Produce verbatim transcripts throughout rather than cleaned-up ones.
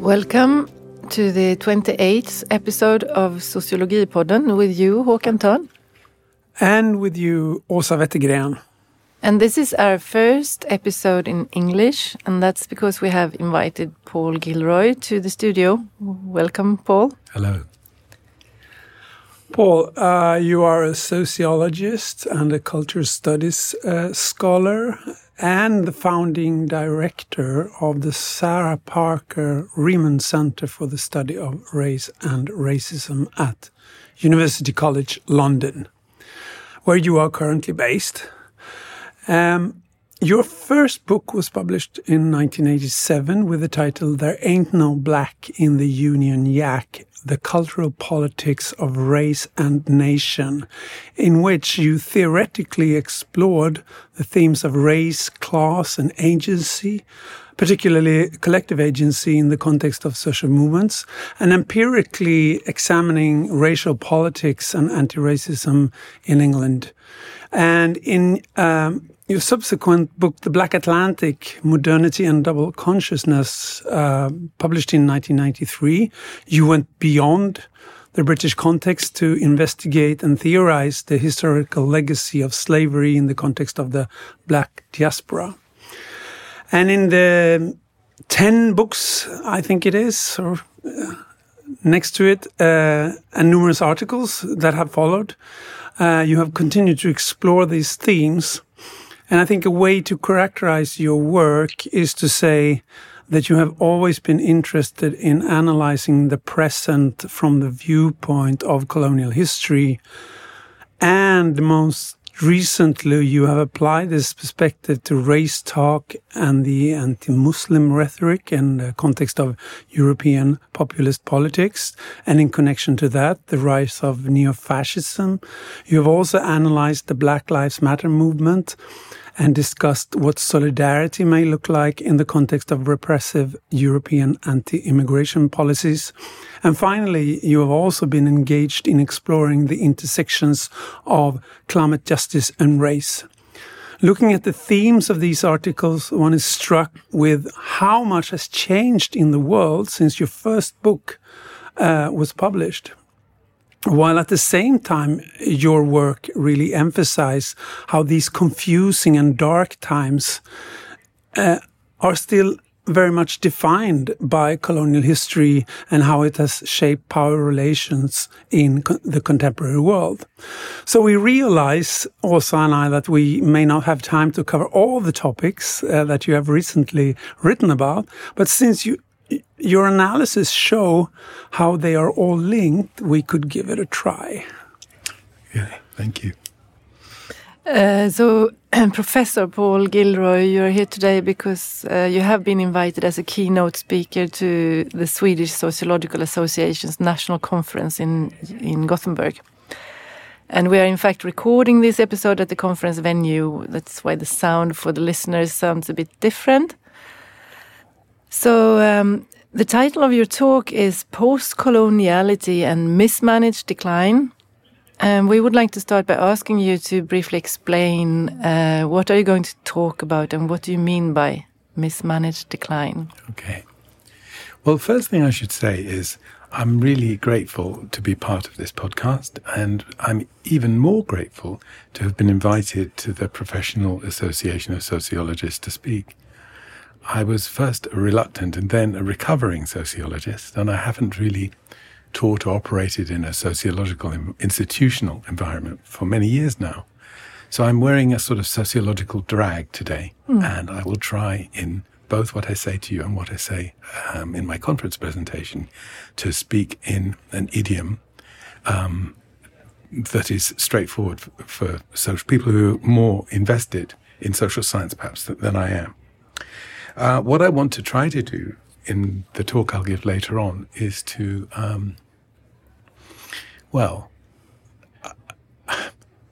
Welcome to the twenty-eighth episode of Sociologipodden with you, Håkan Törn. And with you, Åsa Wettergren. And this is our first episode in English, and that's because we have invited Paul Gilroy to the studio. Welcome, Paul. Hello. Paul, uh, you are a sociologist and a culture studies uh, scholar and the founding director of the Sarah Parker Remond Center for the Study of Race and Racism at University College London, where you are currently based. Um, your first book was published in nineteen eighty-seven with the title There Ain't No Black in the Union Jack, The Cultural Politics of Race and Nation, in which you theoretically explored the themes of race, class, and agency, particularly collective agency in the context of social movements, and empirically examining racial politics and anti-racism in England. And in um, your subsequent book, The Black Atlantic, Modernity and Double Consciousness, uh, published in nineteen ninety-three, you went beyond the British context to investigate and theorize the historical legacy of slavery in the context of the Black diaspora. And in the ten books, I think it is, or uh, next to it, uh, and numerous articles that have followed, uh, you have continued to explore these themes. And I think a way to characterize your work is to say that you have always been interested in analyzing the present from the viewpoint of colonial history. And most recently, you have applied this perspective to race talk and the anti-Muslim rhetoric in the context of European populist politics. And in connection to that, the rise of neo-fascism. You have also analyzed the Black Lives Matter movement and discussed what solidarity may look like in the context of repressive European anti-immigration policies. And finally, you have also been engaged in exploring the intersections of climate justice and race. Looking at the themes of these articles, one is struck with how much has changed in the world since your first book uh, was published. While at the same time, your work really emphasizes how these confusing and dark times uh, are still very much defined by colonial history and how it has shaped power relations in co- the contemporary world. So we realize, Åsa and I, that we may not have time to cover all the topics uh, that you have recently written about, but since you your analysis show how they are all linked, we could give it a try. Yeah, thank you. Uh, so, Professor Paul Gilroy, you're here today because uh, you have been invited as a keynote speaker to the Swedish Sociological Association's National Conference in, in Gothenburg. And we are in fact recording this episode at the conference venue. That's why the sound for the listeners sounds a bit different. So, um, the title of your talk is Post-Coloniality and Mismanaged Decline. And we would like to start by asking you to briefly explain uh, what are you going to talk about and what do you mean by mismanaged decline? Okay. Well, first thing I should say is I'm really grateful to be part of this podcast, and I'm even more grateful to have been invited to the Professional Association of Sociologists to speak. I was first a reluctant and then a recovering sociologist, and I haven't really taught or operated in a sociological institutional environment for many years now. So I'm wearing a sort of sociological drag today, mm. and I will try in both what I say to you and what I say um, in my conference presentation to speak in an idiom um, that is straightforward for, for social people who are more invested in social science perhaps than, than I am. Uh, what I want to try to do in the talk I'll give later on is to, um, well, uh,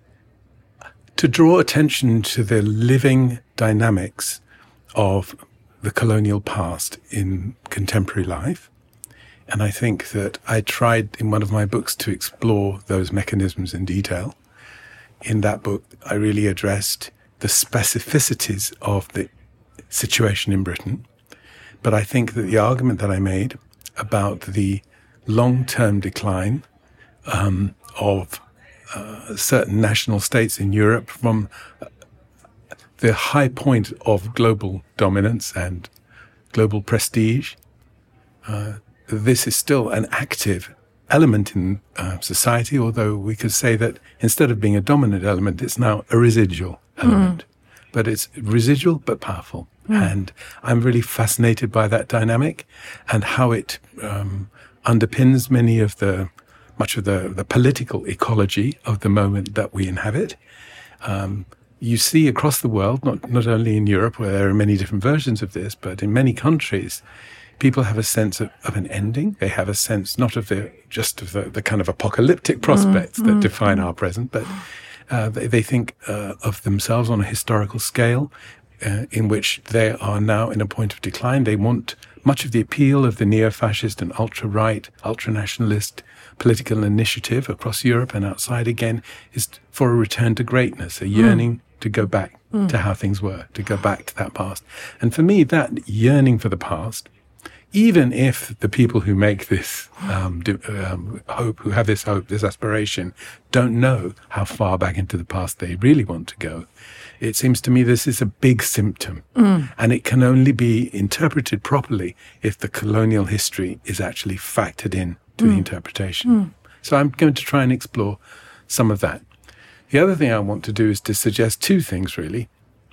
to draw attention to the living dynamics of the colonial past in contemporary life. And I think that I tried in one of my books to explore those mechanisms in detail. In that book, I really addressed the specificities of the situation in Britain, But I think that the argument that I made about the long-term decline um, of uh, certain national states in Europe from the high point of global dominance and global prestige, uh, this is still an active element in uh, society, although we could say that instead of being a dominant element, it's now a residual element. Mm. But it's residual but powerful. Mm. And I'm really fascinated by that dynamic and how it um, underpins many of the, much of the, the political ecology of the moment that we inhabit. Um, you see across the world, not, not only in Europe, where there are many different versions of this, but in many countries, people have a sense of, of an ending. They have a sense not of the just of the, the kind of apocalyptic prospects mm, that mm, define mm. our present, but uh, they, they think uh, of themselves on a historical scale uh, in which they are now in a point of decline. They want much of the appeal of the neo-fascist and ultra-right, ultra-nationalist political initiative across Europe and outside again is for a return to greatness, a yearning mm. to go back mm. to how things were, to go back to that past. And for me, that yearning for the past, even if the people who make this um, do, um, hope, who have this hope, this aspiration, don't know how far back into the past they really want to go, it seems to me this is a big symptom. Mm. And it can only be interpreted properly if the colonial history is actually factored in to mm. the interpretation. Mm. So I'm going to try and explore some of that. The other thing I want to do is to suggest two things, really.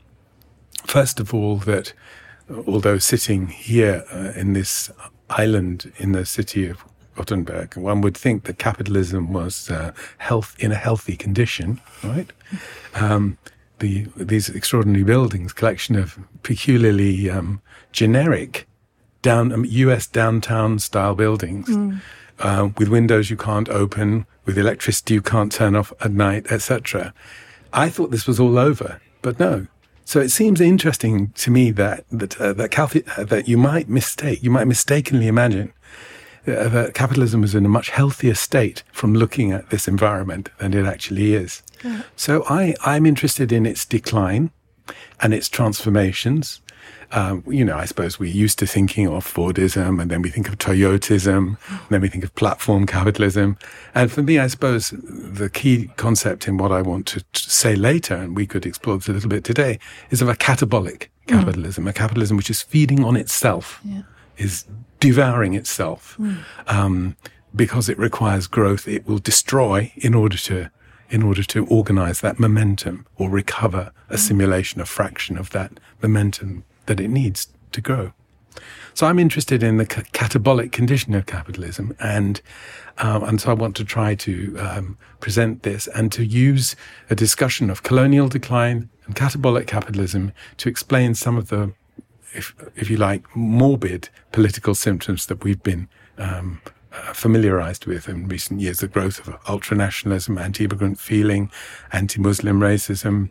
First of all, that although sitting here uh, in this island in the city of Gothenburg, one would think that capitalism was uh, health in a healthy condition, right? Um, the these extraordinary buildings, collection of peculiarly um, generic down um, U S downtown style buildings mm. uh, with windows you can't open, with electricity you can't turn off at night, et cetera. I thought this was all over, but no. So it seems interesting to me that that uh, that, Calvi- uh, that you might mistake, you might mistakenly imagine uh, that capitalism is in a much healthier state from looking at this environment than it actually is. Yeah. So I, I'm interested in its decline and its transformations. Um, you know, I suppose we're used to thinking of Fordism, and then we think of Toyotism, and then we think of platform capitalism. And for me, I suppose the key concept in what I want to say later, and we could explore this a little bit today, is of a catabolic capitalism, mm. a capitalism which is feeding on itself, yeah. is devouring itself. Mm. Um, because it requires growth, it will destroy in order to in order to organize that momentum or recover a simulation, a fraction of that momentum that it needs to grow. So I'm interested in the catabolic condition of capitalism, and um, and so I want to try to um, present this and to use a discussion of colonial decline and catabolic capitalism to explain some of the, if if you like, morbid political symptoms that we've been um, uh, familiarized with in recent years: the growth of ultranationalism, anti-immigrant feeling, anti-Muslim racism.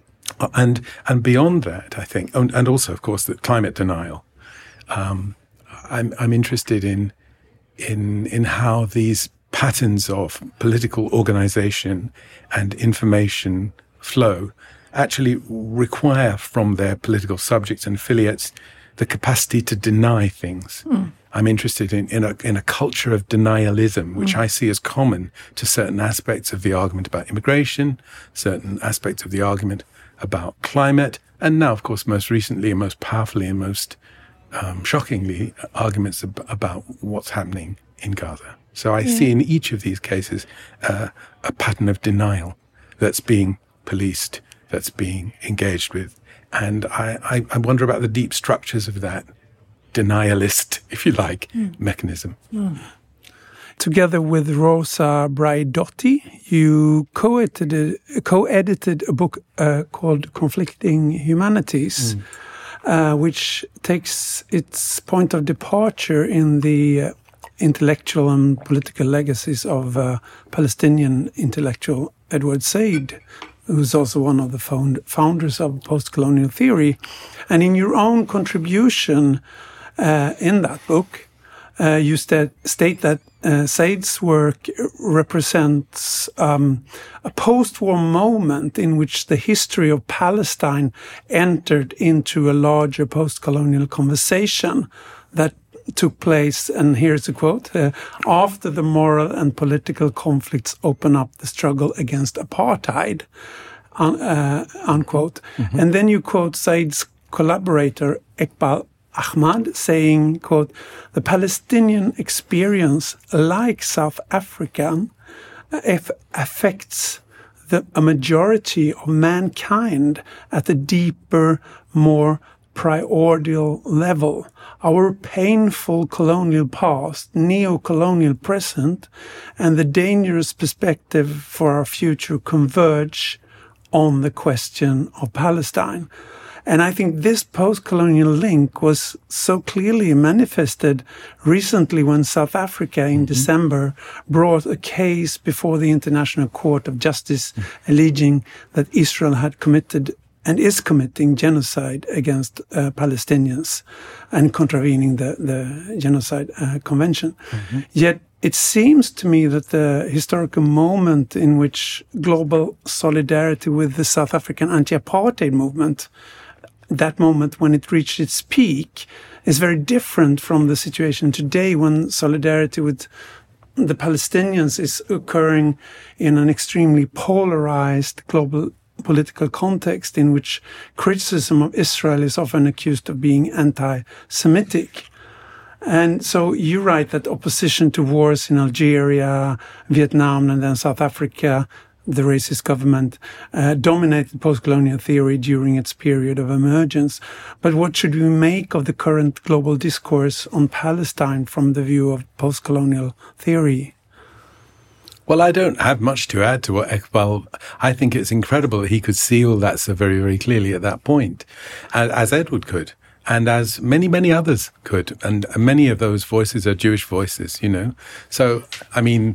And and beyond that, I think, and, and also, of course, the climate denial. Um, I'm I'm interested in in in how these patterns of political organization and information flow actually require from their political subjects and affiliates the capacity to deny things. Mm. I'm interested in in a in a culture of denialism, which mm. I see as common to certain aspects of the argument about immigration, certain aspects of the argument about climate, and now, of course, most recently and most powerfully and most um, shockingly, arguments ab- about what's happening in Gaza. So I yeah. see in each of these cases uh, a pattern of denial that's being policed, that's being engaged with. And I, I, I wonder about the deep structures of that denialist, if you like, mm. mechanism. Mm. Together with Rosa Braidotti, you co-edited, co-edited a book uh, called Conflicting Humanities, mm. uh, which takes its point of departure in the uh, intellectual and political legacies of uh, Palestinian intellectual Edward Said, who's also one of the found, founders of post-colonial theory. And in your own contribution uh, in that book, uh, you st state that uh, Said's work represents um, a post-war moment in which the history of Palestine entered into a larger post-colonial conversation that took place, and here's a quote, uh, after the moral and political conflicts open up the struggle against apartheid, un uh, unquote. Mm-hmm. And then you quote Said's collaborator, Iqbal Ahmad, saying, quote, the Palestinian experience, like South African, if affects the, a majority of mankind at a deeper, more primordial level. Our painful colonial past, neo-colonial present, and the dangerous perspective for our future converge on the question of Palestine. And I think this post-colonial link was so clearly manifested recently when South Africa in mm-hmm. December brought a case before the International Court of Justice mm-hmm. alleging that Israel had committed and is committing genocide against uh, Palestinians and contravening the, the Genocide uh, Convention. Mm-hmm. Yet it seems to me that the historical moment in which global solidarity with the South African anti-apartheid movement, that moment when it reached its peak, is very different from the situation today when solidarity with the Palestinians is occurring in an extremely polarized global political context in which criticism of Israel is often accused of being anti-Semitic. And so you write that opposition to wars in Algeria, Vietnam, and then South Africa, the racist government, uh, dominated post-colonial theory during its period of emergence. But what should we make of the current global discourse on Palestine from the view of post-colonial theory? Well, I don't have much to add to what Iqbal. I think it's incredible that he could see all that so very, very clearly at that point, as Edward could, and as many, many others could. And many of those voices are Jewish voices, you know. So, I mean,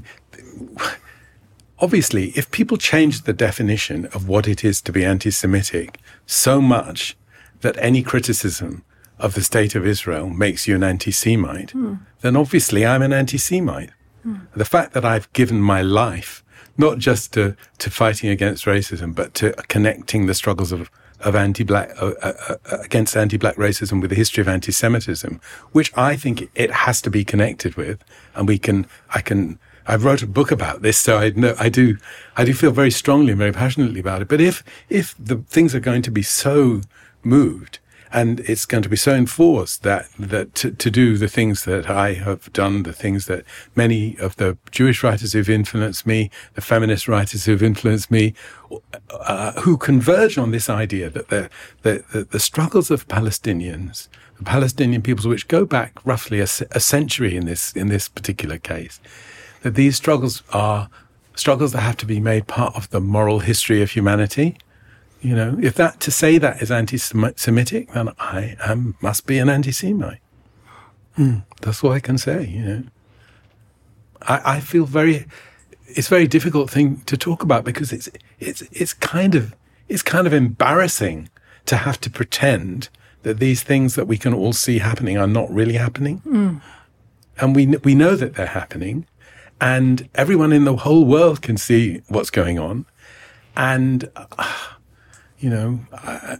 obviously, if people change the definition of what it is to be anti-Semitic so much that any criticism of the state of Israel makes you an anti-Semite, mm. then obviously I'm an anti-Semite. The fact that I've given my life, not just to, to fighting against racism, but to connecting the struggles of, of anti-black, uh, uh, against anti-black racism with the history of anti-Semitism, which I think it has to be connected with. And we can, I can, I wrote a book about this, so I know, I do, I do feel very strongly and very passionately about it. But if, if the things are going to be so moved, and it's going to be so enforced that, that to, to do the things that I have done, the things that many of the Jewish writers who've influenced me, the feminist writers who've influenced me, uh, who converge on this idea that the, the, the, the struggles of Palestinians, the Palestinian peoples, which go back roughly a, a century in this, in this particular case, that these struggles are struggles that have to be made part of the moral history of humanity. You know, if that, to say that is anti-Semitic, then I am, must be an anti-Semite. Mm. That's all I can say, you know. I, I feel very, it's a very difficult thing to talk about because it's, it's, it's kind of, it's kind of embarrassing to have to pretend that these things that we can all see happening are not really happening. Mm. And we, we know that they're happening, and everyone in the whole world can see what's going on. And, uh, You know, I,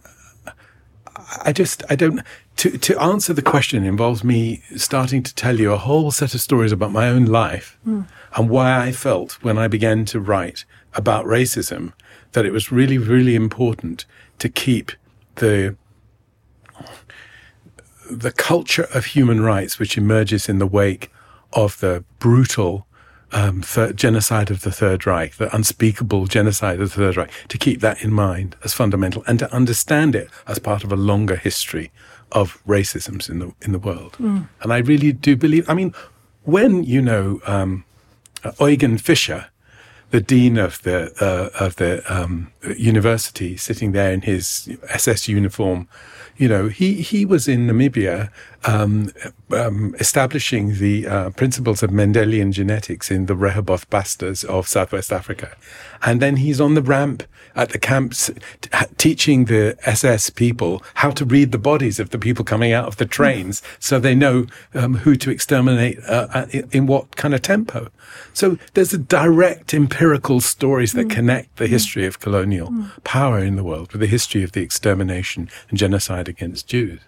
I just, I don't, to, to answer the question involves me starting to tell you a whole set of stories about my own life mm. and why I felt when I began to write about racism that it was really, really important to keep the, the culture of human rights which emerges in the wake of the brutal Um, third, genocide of the Third Reich, the unspeakable genocide of the Third Reich, to keep that in mind as fundamental and to understand it as part of a longer history of racisms in the in the world. Mm. And I really do believe, I mean, when, you know, um, uh, Eugen Fischer, the dean of the uh, of the um, university, sitting there in his S S uniform. You know, he, he was in Namibia um, um, establishing the uh, principles of Mendelian genetics in the Rehoboth Bastards of Southwest Africa. And then he's on the ramp at the camps t- teaching the S S people how to read the bodies of the people coming out of the trains so they know um, who to exterminate uh, in, in what kind of tempo. So there's a direct empirical stories that connect the history of colonial power in the world with the history of the extermination and genocide against Jews.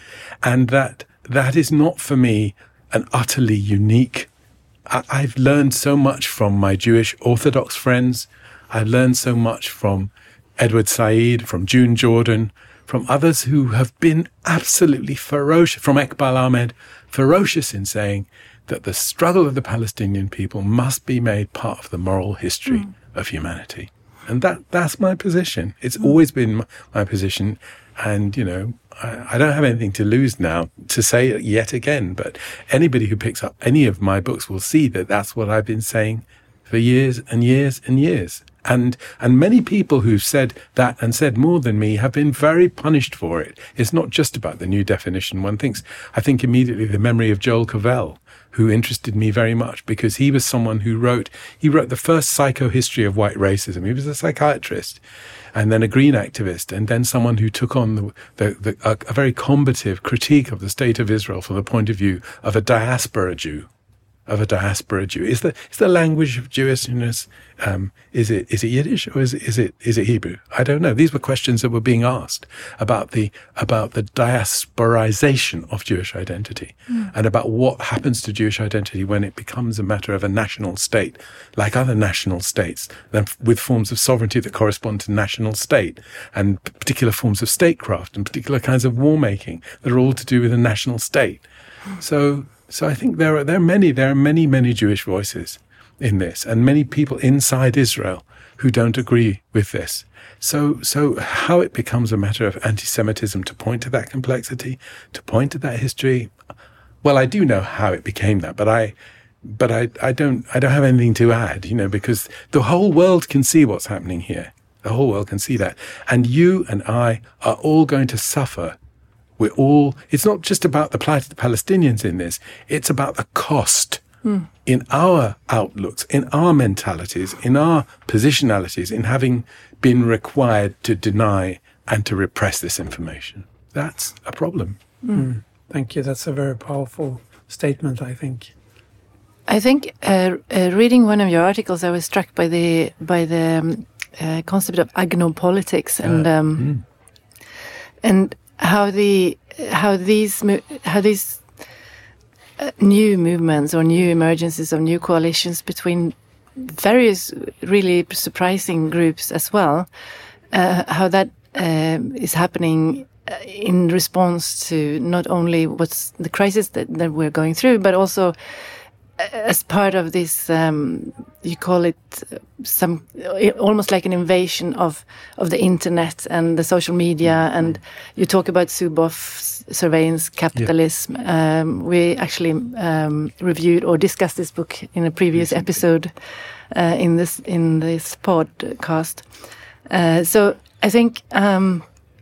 And that that is not for me an utterly unique. I, I've learned so much from my Jewish Orthodox friends. I've learned so much from Edward Said, from June Jordan, from others who have been absolutely ferocious, from Iqbal Ahmed, ferocious in saying that the struggle of the Palestinian people must be made part of the moral history mm. of humanity. And that that's my position. It's mm. always been my, my position. And, you know, I, I don't have anything to lose now to say it yet again. But anybody who picks up any of my books will see that that's what I've been saying for years and years and years. And and many people who've said that and said more than me have been very punished for it. It's not just about the new definition. One thinks, I think immediately the memory of Joel Covell, who interested me very much because he was someone who wrote, he wrote the first psychohistory of white racism. He was a psychiatrist and then a green activist and then someone who took on the, the, the a, a very combative critique of the state of Israel from the point of view of a diaspora Jew. Of a diaspora Jew. Is the is the language of Jewishness um, is it is it Yiddish or is it is it is it Hebrew? I don't know. These were questions that were being asked about the about the diasporization of Jewish identity mm. and about what happens to Jewish identity when it becomes a matter of a national state, like other national states, then with forms of sovereignty that correspond to national state and particular forms of statecraft and particular kinds of war making that are all to do with a national state. Mm. So. So I think there are there are many there are many many Jewish voices in this, and many people inside Israel who don't agree with this. So so how it becomes a matter of anti-Semitism to point to that complexity, to point to that history. Well, I do know how it became that, but I but I, I don't I don't have anything to add, you know, because the whole world can see what's happening here. The whole world can see that, and you and I are all going to suffer. We're all, it's not just about the plight of the Palestinians in this, it's about the cost mm. in our outlooks, in our mentalities, in our positionalities, in having been required to deny and to repress this information. That's a problem. Mm. Mm. Thank you. That's a very powerful statement, I think. I think uh, uh, reading one of your articles, I was struck by the by the um, uh, concept of agnopolitics and uh, um, mm. and how the how these how these uh, new movements or new emergences of new coalitions between various really surprising groups as well, uh, how that uh, is happening in response to not only what's the crisis that, that we're going through, but also as part of this, um, you call it some almost like an invasion of of the internet and the social media, and you talk about Zuboff's surveillance capitalism. Yeah. Um, we actually um, reviewed or discussed this book in a previous yes, episode uh, in this in this podcast. Uh, so I think um,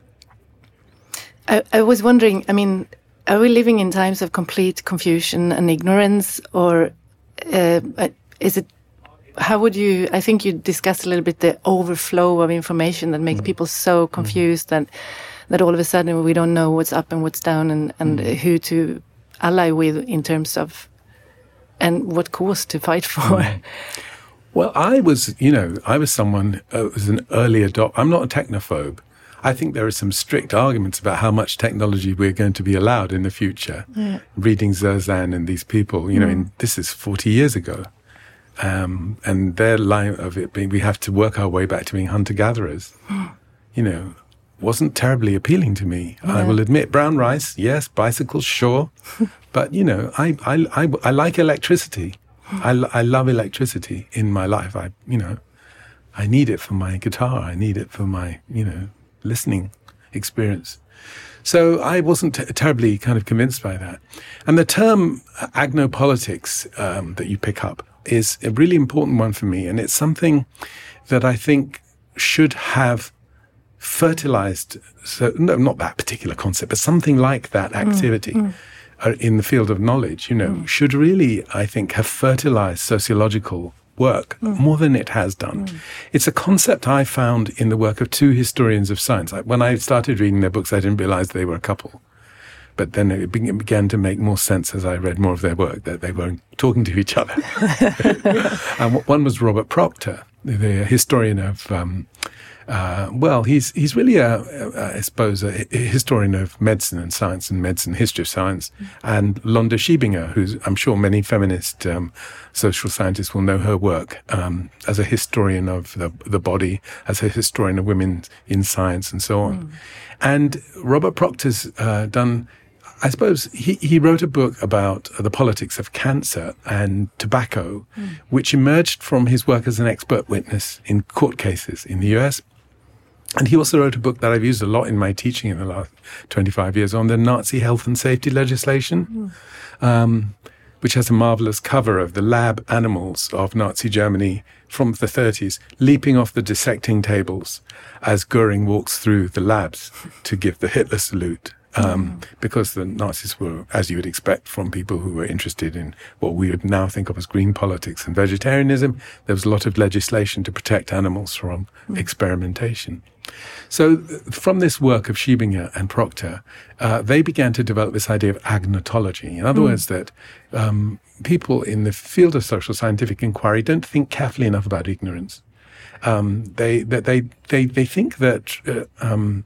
I, I was wondering. I mean. Are we living in times of complete confusion and ignorance, or uh, is it? How would you? I think you discussed a little bit the overflow of information that makes mm. people so confused that that all of a sudden we don't know what's up and what's down, and and mm. who to ally with in terms of, and what cause to fight for. Mm. Well, I was, you know, I was someone who was an early adopter. I'm not a technophobe. I think there are some strict arguments about how much technology we're going to be allowed in the future. Yeah. Reading Zerzan and these people, you know, mm. in, this is forty years ago. Um, and their line of it being, we have to work our way back to being hunter-gatherers, you know, wasn't terribly appealing to me. Yeah. I will admit, brown rice, yes, bicycles, sure. But, you know, I, I, I, I like electricity. I, I love electricity in my life. I, you know, I need it for my guitar. I need it for my, you know, listening experience. So I wasn't t- terribly kind of convinced by that. And the term agnopolitics um, that you pick up is a really important one for me, and it's something that I think should have fertilized, so no, not that particular concept, but something like that activity mm, mm. Uh, in the field of knowledge, you know, mm. should really, I think, have fertilized sociological work mm. more than it has done. Mm. It's a concept I found in the work of two historians of science. I, when I started reading their books, I didn't realize they were a couple. But then it began to make more sense as I read more of their work, that they were talking to each other. And one was Robert Proctor, the historian of, um, uh, well, he's he's really, a, a, I suppose, a, a historian of medicine and science and medicine, history of science. And Londa Schiebinger, who's, I'm sure many feminist um, social scientists will know her work um, as a historian of the, the body, as a historian of women in science and so on. Mm. And Robert Proctor's uh, done... I suppose he, he wrote a book about the politics of cancer and tobacco, mm. which emerged from his work as an expert witness in court cases in the U S. And he also wrote a book that I've used a lot in my teaching in the last twenty-five years on the Nazi health and safety legislation, mm. um, which has a marvelous cover of the lab animals of Nazi Germany from the thirties, leaping off the dissecting tables as Goering walks through the labs to give the Hitler salute. Um, mm. Because the Nazis were, as you would expect from people who were interested in what we would now think of as green politics and vegetarianism, there was a lot of legislation to protect animals from mm. experimentation. So from this work of Schiebinger and Proctor, uh, they began to develop this idea of agnotology. In other mm. words, that um, people in the field of social scientific inquiry don't think carefully enough about ignorance. Um, they, they, they, they, they think that uh, um,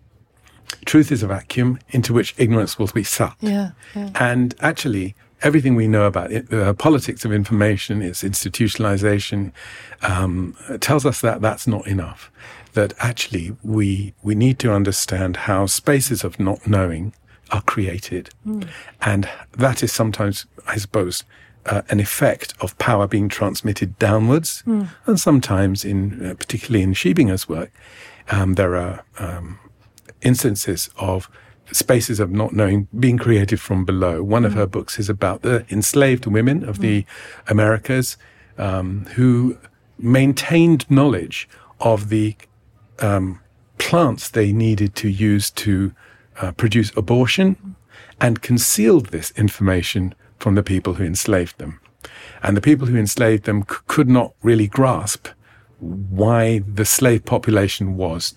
truth is a vacuum into which ignorance will be sucked. Yeah, yeah. And actually, everything we know about it, uh, politics of information, its institutionalization, um, tells us that that's not enough. That actually we we need to understand how spaces of not knowing are created. Mm. And that is sometimes, I suppose, uh, an effect of power being transmitted downwards. Mm. And sometimes, in uh, particularly in Schiebinger's work, um, there are um, instances of spaces of not knowing being created from below. One mm. of her books is about the enslaved women of mm. the Americas um, who maintained knowledge of the um, plants they needed to use to uh, produce abortion mm. and concealed this information from the people who enslaved them. And the people who enslaved them c- could not really grasp why the slave population was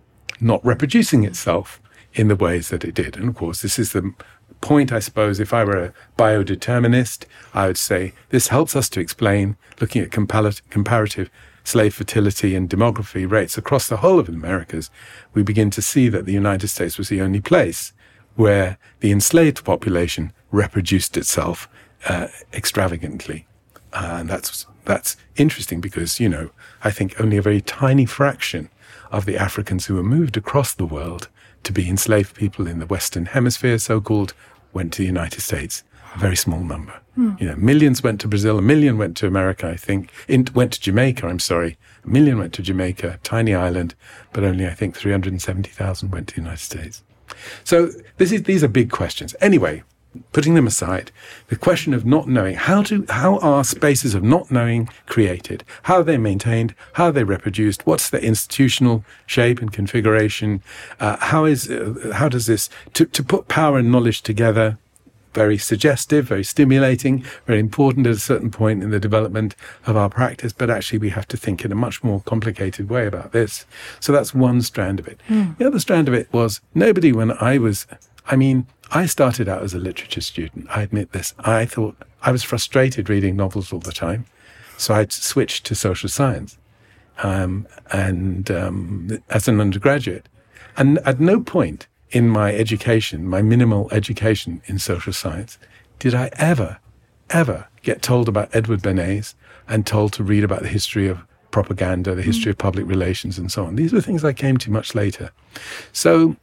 not reproducing itself in the ways that it did. And of course, this is the point, I suppose, if I were a biodeterminist, I would say this helps us to explain, looking at compar- comparative slave fertility and demography rates across the whole of the Americas, we begin to see that the United States was the only place where the enslaved population reproduced itself uh, extravagantly. Uh, and that's that's interesting because, you know, I think only a very tiny fraction of the Africans who were moved across the world to be enslaved people in the Western Hemisphere, so-called, went to the United States. A very small number. Hmm. You know, millions went to Brazil, a million went to America, I think. In, went to Jamaica, I'm sorry. A million went to Jamaica, tiny island, but only, I think, three hundred seventy thousand went to the United States. So this is these are big questions. Anyway, putting them aside, the question of not knowing, how to, how are spaces of not knowing created? How are they maintained? How are they reproduced? What's the institutional shape and configuration? Uh, how is, uh, how does this, to, to put power and knowledge together, very suggestive, very stimulating, very important at a certain point in the development of our practice, but actually we have to think in a much more complicated way about this. So that's one strand of it. Mm. The other strand of it was nobody when I was, I mean, I started out as a literature student. I admit this. I thought I was frustrated reading novels all the time. So I switched to social science um, and um, as an undergraduate. And at no point in my education, my minimal education in social science, did I ever, ever get told about Edward Bernays and told to read about the history of propaganda, the history mm. of public relations and so on. These were things I came to much later. So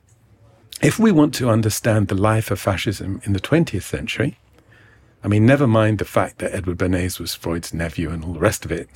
if we want to understand the life of fascism in the twentieth century, I mean, never mind the fact that Edward Bernays was Freud's nephew and all the rest of it,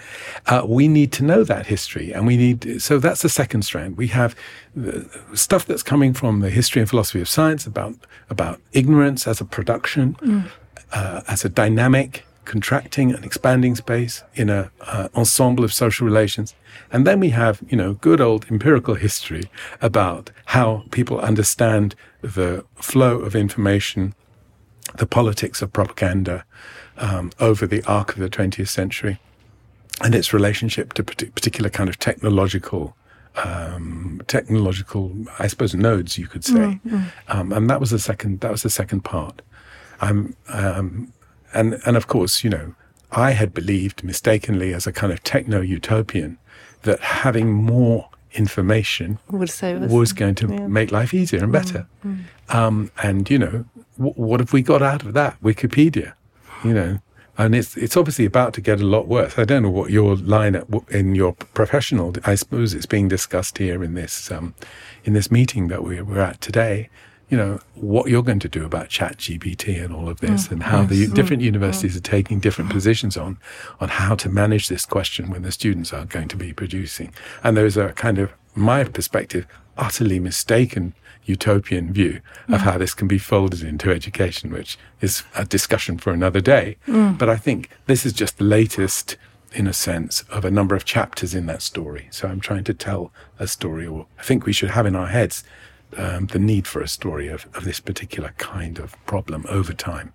uh, we need to know that history. And we need, so that's the second strand. We have the stuff that's coming from the history and philosophy of science about, about ignorance as a production, mm. uh, as a dynamic, contracting and expanding space, in a uh, ensemble of social relations. And then we have, you know, good old empirical history about how people understand the flow of information, the politics of propaganda um, over the arc of the twentieth century, and its relationship to particular kind of technological Um, technological, I suppose, nodes, you could say, mm-hmm. um, and that was the second. That was the second part. Um, um, and and of course, you know, I had believed mistakenly, as a kind of techno-utopian, that having more information was going to yeah. make life easier and better. Mm-hmm. Um, and you know, w- what have we got out of that? Wikipedia, you know. And it's it's obviously about to get a lot worse. I don't know what your line at, in your professional. I suppose it's being discussed here in this um, in this meeting that we're, we're at today. You know, what you're going to do about ChatGPT and all of this, mm, and how yes. the different universities are taking different positions on on how to manage this question when the students are going to be producing. And there's a kind of, my perspective, utterly mistaken utopian view of mm. how this can be folded into education, which is a discussion for another day. Mm. But I think this is just the latest, in a sense, of a number of chapters in that story. So I'm trying to tell a story, or I think we should have in our heads um, the need for a story of, of this particular kind of problem over time.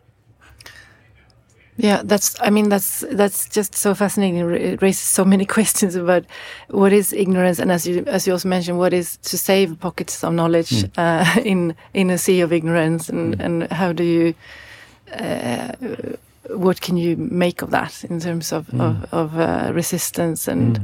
Yeah, that's, I mean, that's that's just so fascinating. It raises so many questions about what is ignorance, and as you as you also mentioned, what is to save pockets of knowledge mm. uh, in in a sea of ignorance, and, mm. and how do you, uh, what can you make of that in terms of mm. of, of uh, resistance and.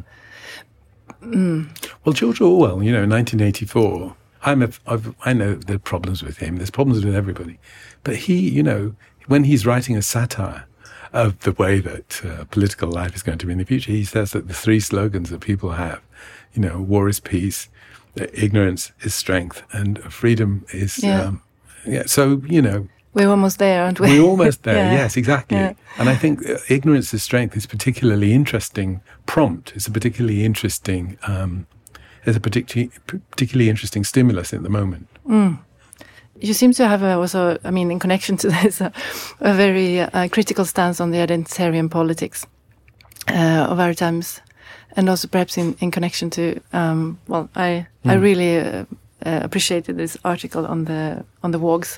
Mm. Mm. Well, George Orwell, you know, nineteen eighty-four. I'm a, I've, I know there are problems with him. There's problems with everybody, but he, you know, when he's writing a satire of the way that uh, political life is going to be in the future, he says that the three slogans that people have, you know, war is peace, ignorance is strength, and freedom is, yeah. Um, yeah. So, you know, we're almost there, aren't we? We're almost there. yeah. Yes, exactly. Yeah. And I think uh, ignorance is strength is particularly interesting prompt. It's a particularly interesting, um, it's a particularly particularly interesting stimulus at the moment. Mm. You seem to have a, also, I mean, in connection to this, a, a very uh, critical stance on the identitarian politics uh, of our times, and also perhaps in, in connection to, um, well, I mm. I really uh, uh, appreciated this article on the on the W O Gs,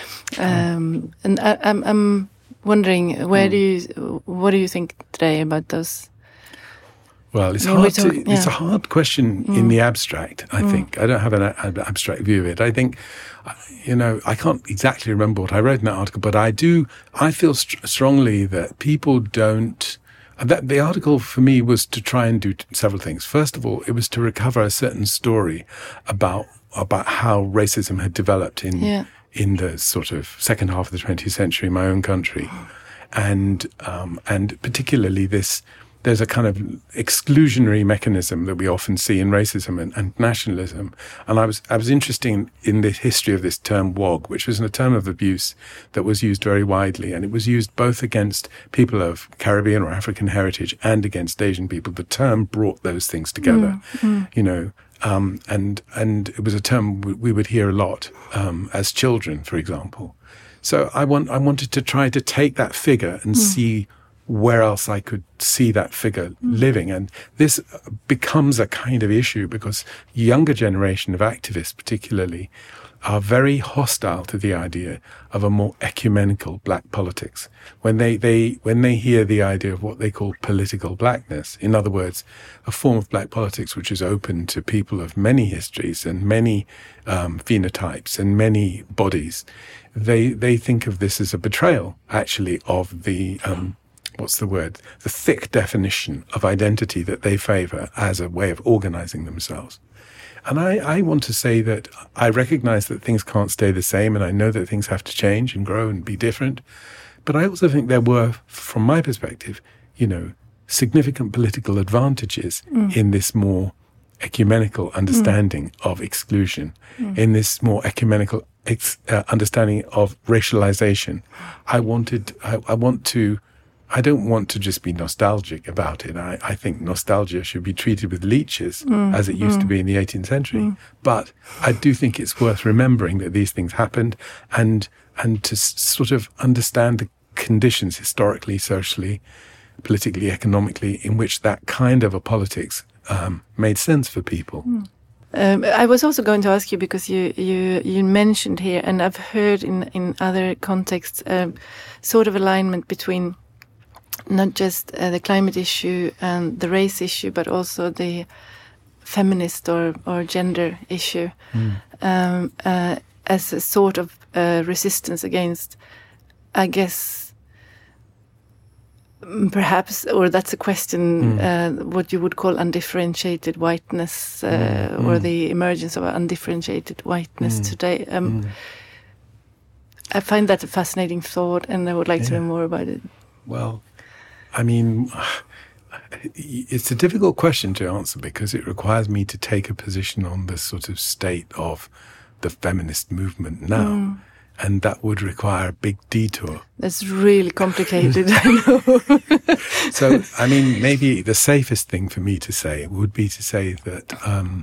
um, mm. and I, I'm I'm wondering, where mm. do you what do you think today about those? Well, it's hard to, yeah. it's a hard question mm. in the abstract, I mm. think. I don't have an, an abstract view of it. I think, you know, I can't exactly remember what I wrote in that article, but I do, I feel st- strongly that people don't, that the article for me was to try and do several things. First of all, it was to recover a certain story about, about how racism had developed in, yeah. in the sort of second half of the twentieth century in my own country. And, um, and particularly this, there's a kind of exclusionary mechanism that we often see in racism and, and nationalism. And I was I was interested in, in the history of this term W O G, which was a term of abuse that was used very widely. And it was used both against people of Caribbean or African heritage and against Asian people. The term brought those things together, mm, mm. you know. Um, and and it was a term we would hear a lot um, as children, for example. So I want I wanted to try to take that figure and mm. see where else I could see that figure mm. living. And this becomes a kind of issue because younger generation of activists particularly are very hostile to the idea of a more ecumenical black politics. When they, they, when they hear the idea of what they call political blackness, in other words, a form of black politics which is open to people of many histories and many um, phenotypes and many bodies, they, they think of this as a betrayal, actually, of the, um, what's the word? The thick definition of identity that they favor as a way of organizing themselves. And I, I want to say that I recognize that things can't stay the same, and I know that things have to change and grow and be different. But I also think there were, from my perspective, you know, significant political advantages mm. in this more ecumenical understanding mm. of exclusion, mm. in this more ecumenical ex, uh, understanding of racialization. I wanted, I, I want to, I don't want to just be nostalgic about it. I, I think nostalgia should be treated with leeches, mm, as it used mm. to be in the eighteenth century. Mm. But I do think it's worth remembering that these things happened, and and to s- sort of understand the, conditions historically, socially, politically, economically, in which that kind of a politics um, made sense for people. Mm. Um, I was also going to ask you, because you, you, you mentioned here, and I've heard in, in other contexts, um, sort of alignment between not just uh, the climate issue and the race issue, but also the feminist or, or gender issue, mm. um, uh, as a sort of uh, resistance against, I guess, perhaps, or that's a question, mm. uh, what you would call undifferentiated whiteness, uh, mm. or mm. the emergence of undifferentiated whiteness mm. today. Um, mm. I find that a fascinating thought, and I would like yeah. to learn more about it. Well, I mean, it's a difficult question to answer because it requires me to take a position on the sort of state of the feminist movement now. Mm. And that would require a big detour. That's really complicated, I know. So, I mean, maybe the safest thing for me to say would be to say that um,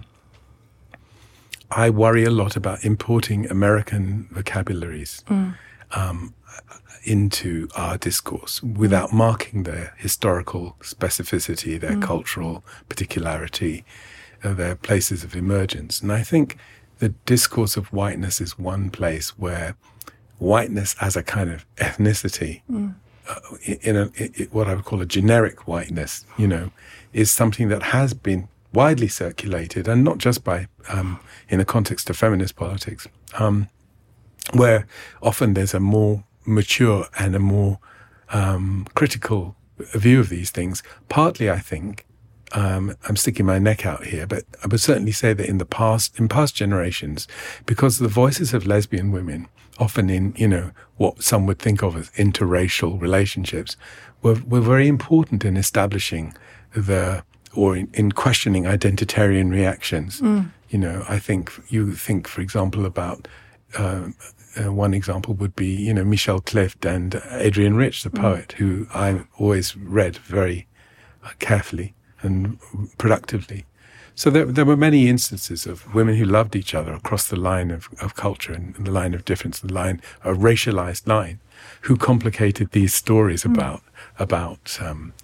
I worry a lot about importing American vocabularies mm. um, into our discourse without mm. marking their historical specificity, their mm. cultural particularity, uh, their places of emergence. And I think the discourse of whiteness is one place where whiteness as a kind of ethnicity, mm. uh, in, a, in what I would call a generic whiteness, you know, is something that has been widely circulated, and not just by, um, in the context of feminist politics, um, where often there's a more mature and a more um, critical view of these things. Partly, I think, Um, I'm sticking my neck out here, but I would certainly say that in the past, in past generations, because the voices of lesbian women, often in, you know, what some would think of as interracial relationships, were, were very important in establishing the, or in, in questioning identitarian reactions. Mm. You know, I think you think, for example, about, uh, uh, one example would be, you know, Michelle Clift and Adrienne Rich, the poet, mm. who I always read very carefully and productively. So there, there were many instances of women who loved each other across the line of, of culture and, and the line of difference, the line, a racialized line, who complicated these stories mm. about about um,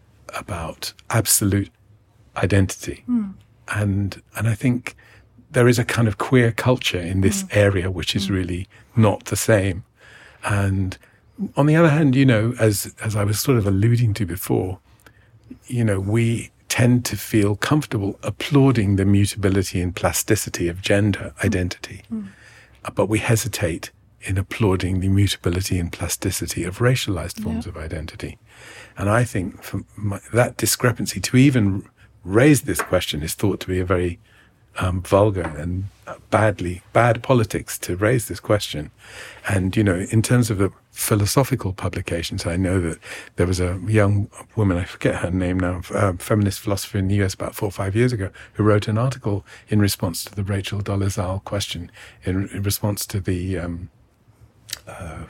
about absolute identity. Mm. And and I think there is a kind of queer culture in this mm. area which is mm. really not the same. And on the other hand, you know, as as I was sort of alluding to before, you know, we tend to feel comfortable applauding the mutability and plasticity of gender identity, mm. but we hesitate in applauding the mutability and plasticity of racialized forms yeah. of identity. And I think for my, that discrepancy, to even raise this question, is thought to be a very um, vulgar and badly, bad politics to raise this question. And, you know, in terms of the philosophical publications, I know that there was a young woman, I forget her name now, a feminist philosopher in the U S about four or five years ago, who wrote an article in response to the Rachel Dolezal question, in, in response to the um, uh,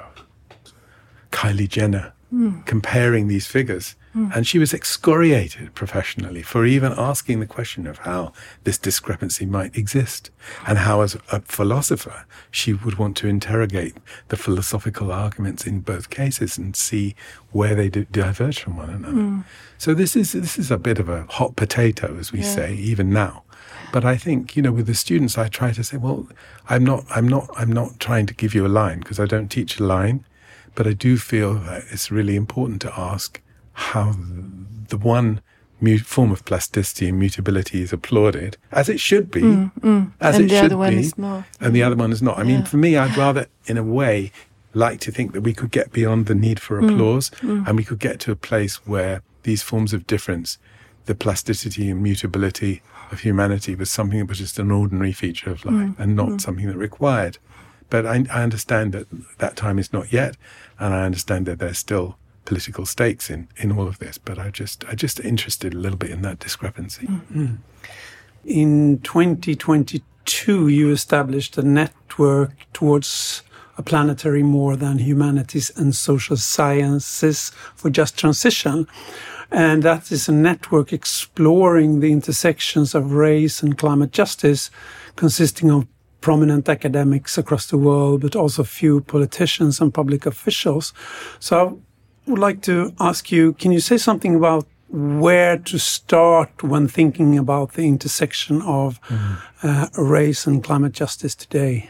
Kylie Jenner, mm. comparing these figures. Mm. And she was excoriated professionally for even asking the question of how this discrepancy might exist, and how, as a philosopher, she would want to interrogate the philosophical arguments in both cases and see where they d- diverge from one another. Mm. So this is this is a bit of a hot potato, as we yeah. say, even now. But I think, you know, with the students, I try to say, well, I'm not, I'm not, I'm not trying to give you a line, because I don't teach a line, but I do feel that it's really important to ask how the one mu- form of plasticity and mutability is applauded, as it should be, mm, mm. as and it the should other one be, is not. and the other one is not. I yeah. mean, for me, I'd rather, in a way, like to think that we could get beyond the need for applause, mm, mm. and we could get to a place where these forms of difference, the plasticity and mutability of humanity, was something that was just an ordinary feature of life, mm, and not mm. something that required. But I, I understand that that time is not yet, and I understand that there's still political stakes in, in all of this, but I just I just interested a little bit in that discrepancy. Mm-hmm. In twenty twenty-two, you established a network towards a planetary more than humanities and social sciences for just transition. And that is a network exploring the intersections of race and climate justice, consisting of prominent academics across the world, but also few politicians and public officials. So I would like to ask you, can you say something about where to start when thinking about the intersection of mm. uh, race and climate justice today?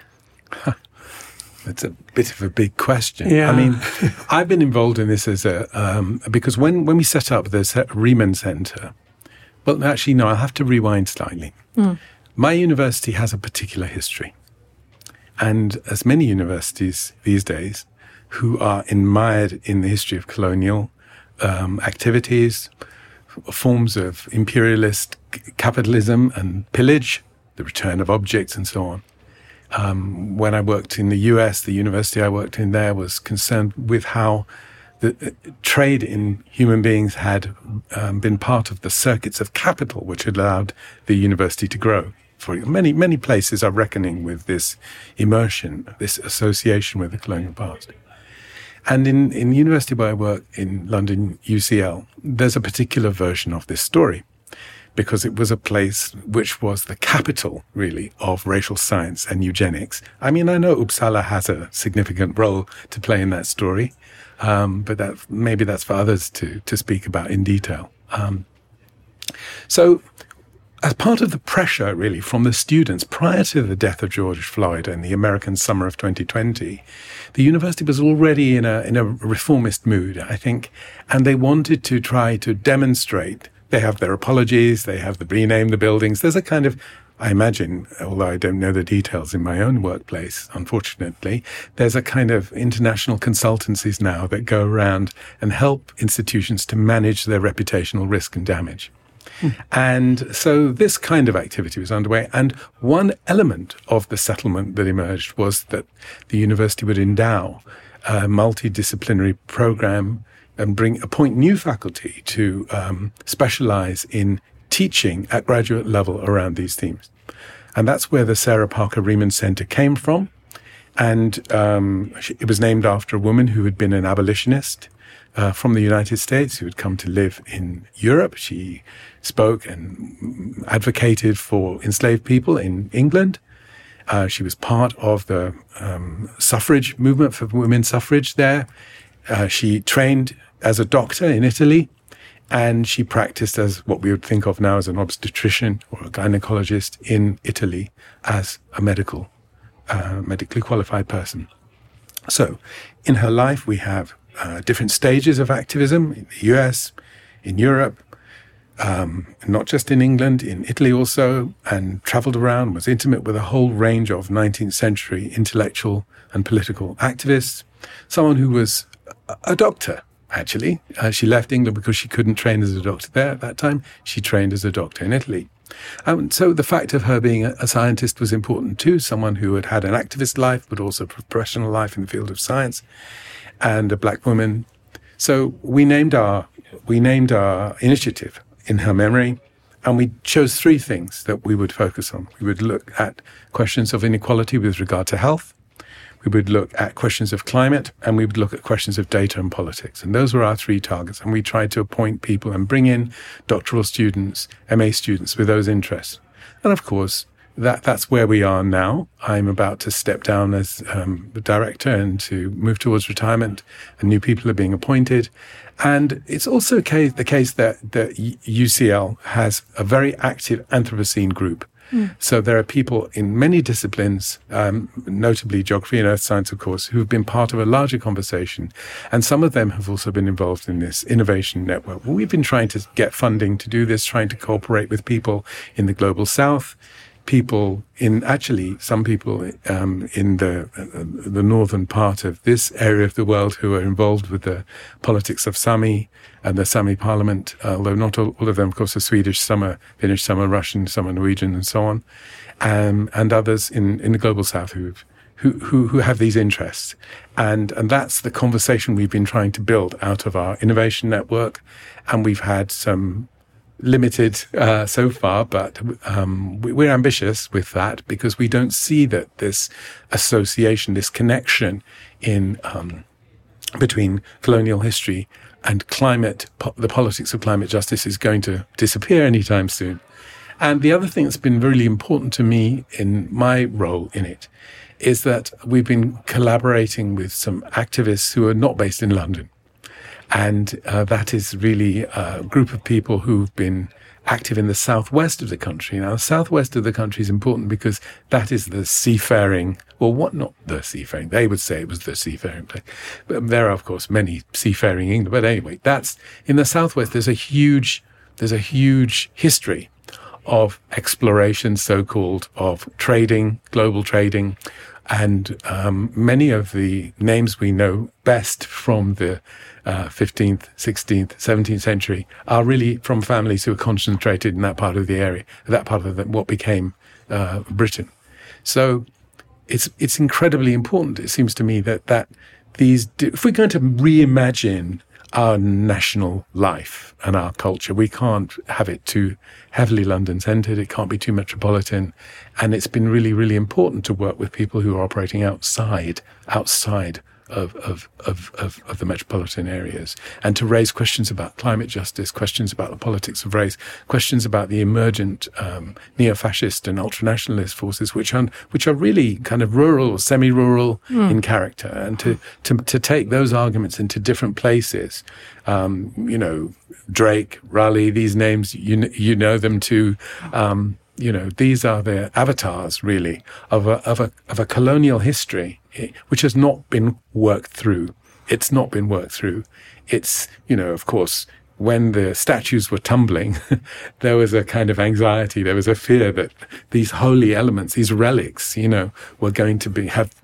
That's a bit of a big question. Yeah. I mean, I've been involved in this as a, um, because when, when we set up the Riemann Center, well, actually, no, I'll have to rewind slightly. Mm. My university has a particular history. And as many universities these days who are admired in the history of colonial um, activities, forms of imperialist capitalism and pillage, the return of objects and so on. Um, when I worked in the U S, the university I worked in there was concerned with how the uh, trade in human beings had um, been part of the circuits of capital, which had allowed the university to grow. For many, many places are reckoning with this immersion, this association with the colonial past. And in, in the university where I work in London, U C L, there's a particular version of this story because it was a place which was the capital, really, of racial science and eugenics. I mean, I know Uppsala has a significant role to play in that story, um, but that maybe that's for others to, to speak about in detail. Um, so as part of the pressure, really, from the students prior to the death of George Floyd and the American summer of twenty twenty, the university was already in a in a reformist mood, I think, and they wanted to try to demonstrate. They have their apologies, they have the rename the buildings. There's a kind of, I imagine, although I don't know the details in my own workplace, unfortunately, there's a kind of international consultancies now that go around and help institutions to manage their reputational risk and damage. Hmm. And so this kind of activity was underway. And one element of the settlement that emerged was that the university would endow a multidisciplinary program and bring appoint new faculty to um, specialize in teaching at graduate level around these themes. And that's where the Sarah Parker Remond Center came from. And um, it was named after a woman who had been an abolitionist uh, from the United States who had come to live in Europe. She spoke and advocated for enslaved people in England. Uh, she was part of the um, suffrage movement for women's suffrage there. Uh, she trained as a doctor in Italy, and she practiced as what we would think of now as an obstetrician or a gynecologist in Italy as a medical, uh, medically qualified person. So in her life, we have uh, different stages of activism in the U S, in Europe, um, not just in England, in Italy also, and traveled around, was intimate with a whole range of nineteenth century intellectual and political activists, someone who was a doctor. Actually, uh, she left England because she couldn't train as a doctor there at that time. She trained as a doctor in Italy. Um, so the fact of her being a, a scientist was important too, someone who had had an activist life, but also a professional life in the field of science, and a black woman. So we named our, we named our initiative in her memory, and we chose three things that we would focus on. We would look at questions of inequality with regard to health. We would look at questions of climate, and we would look at questions of data and politics. And those were our three targets. And we tried to appoint people and bring in doctoral students, M A students with those interests. And of course, that that's where we are now. I'm about to step down as um, the director and to move towards retirement, and new people are being appointed. And it's also case, the case that, that U C L has a very active Anthropocene group. Mm. So there are people in many disciplines, um, notably geography and earth science, of course, who've been part of a larger conversation. And some of them have also been involved in this innovation network. Well, we've been trying to get funding to do this, trying to cooperate with people in the global south, people in, actually, some people um, in the uh, the northern part of this area of the world who are involved with the politics of Sami and the Sami parliament, uh, although not all, all of them, of course, are Swedish, some are Finnish, some are Russian, some are Norwegian, and so on, um, and others in, in the global south who've, who who who have these interests. And and that's the conversation we've been trying to build out of our innovation network, and we've had some limited uh, so far, but um, we're ambitious with that because we don't see that this association, this connection in um, between colonial history and climate, po- the politics of climate justice is going to disappear anytime soon. And the other thing that's been really important to me in my role in it is that we've been collaborating with some activists who are not based in London. And uh, that is really a group of people who've been active in the southwest of the country. Now, the southwest of the country is important because that is the seafaring, or what, not the seafaring, they would say it was the seafaring place. But there are, of course, many seafaring England. But anyway, that's, in the southwest, there's a huge, there's a huge history of exploration, so-called, of trading, global trading. And um, many of the names we know best from the uh, fifteenth, sixteenth, seventeenth century are really from families who were concentrated in that part of the area, that part of the, what became uh, Britain. So it's it's incredibly important, it seems to me, that, that these, if we're going to reimagine our national life and our culture, we can't have it too heavily London-centred. It can't be too metropolitan. And it's been really, really important to work with people who are operating outside, outside of, of, of, of, of the metropolitan areas, and to raise questions about climate justice, questions about the politics of race, questions about the emergent um, neo-fascist and ultranationalist forces, which are, which are really kind of rural or semi-rural mm. in character, and to, to, to take those arguments into different places. Um, you know, Drake, Raleigh, these names, you, you know them too. Um, You know, these are the avatars, really, of a, of a, of a colonial history, which has not been worked through. It's not been worked through. It's, you know, of course, when the statues were tumbling, there was a kind of anxiety. There was a fear that these holy elements, these relics, you know, were going to be, have,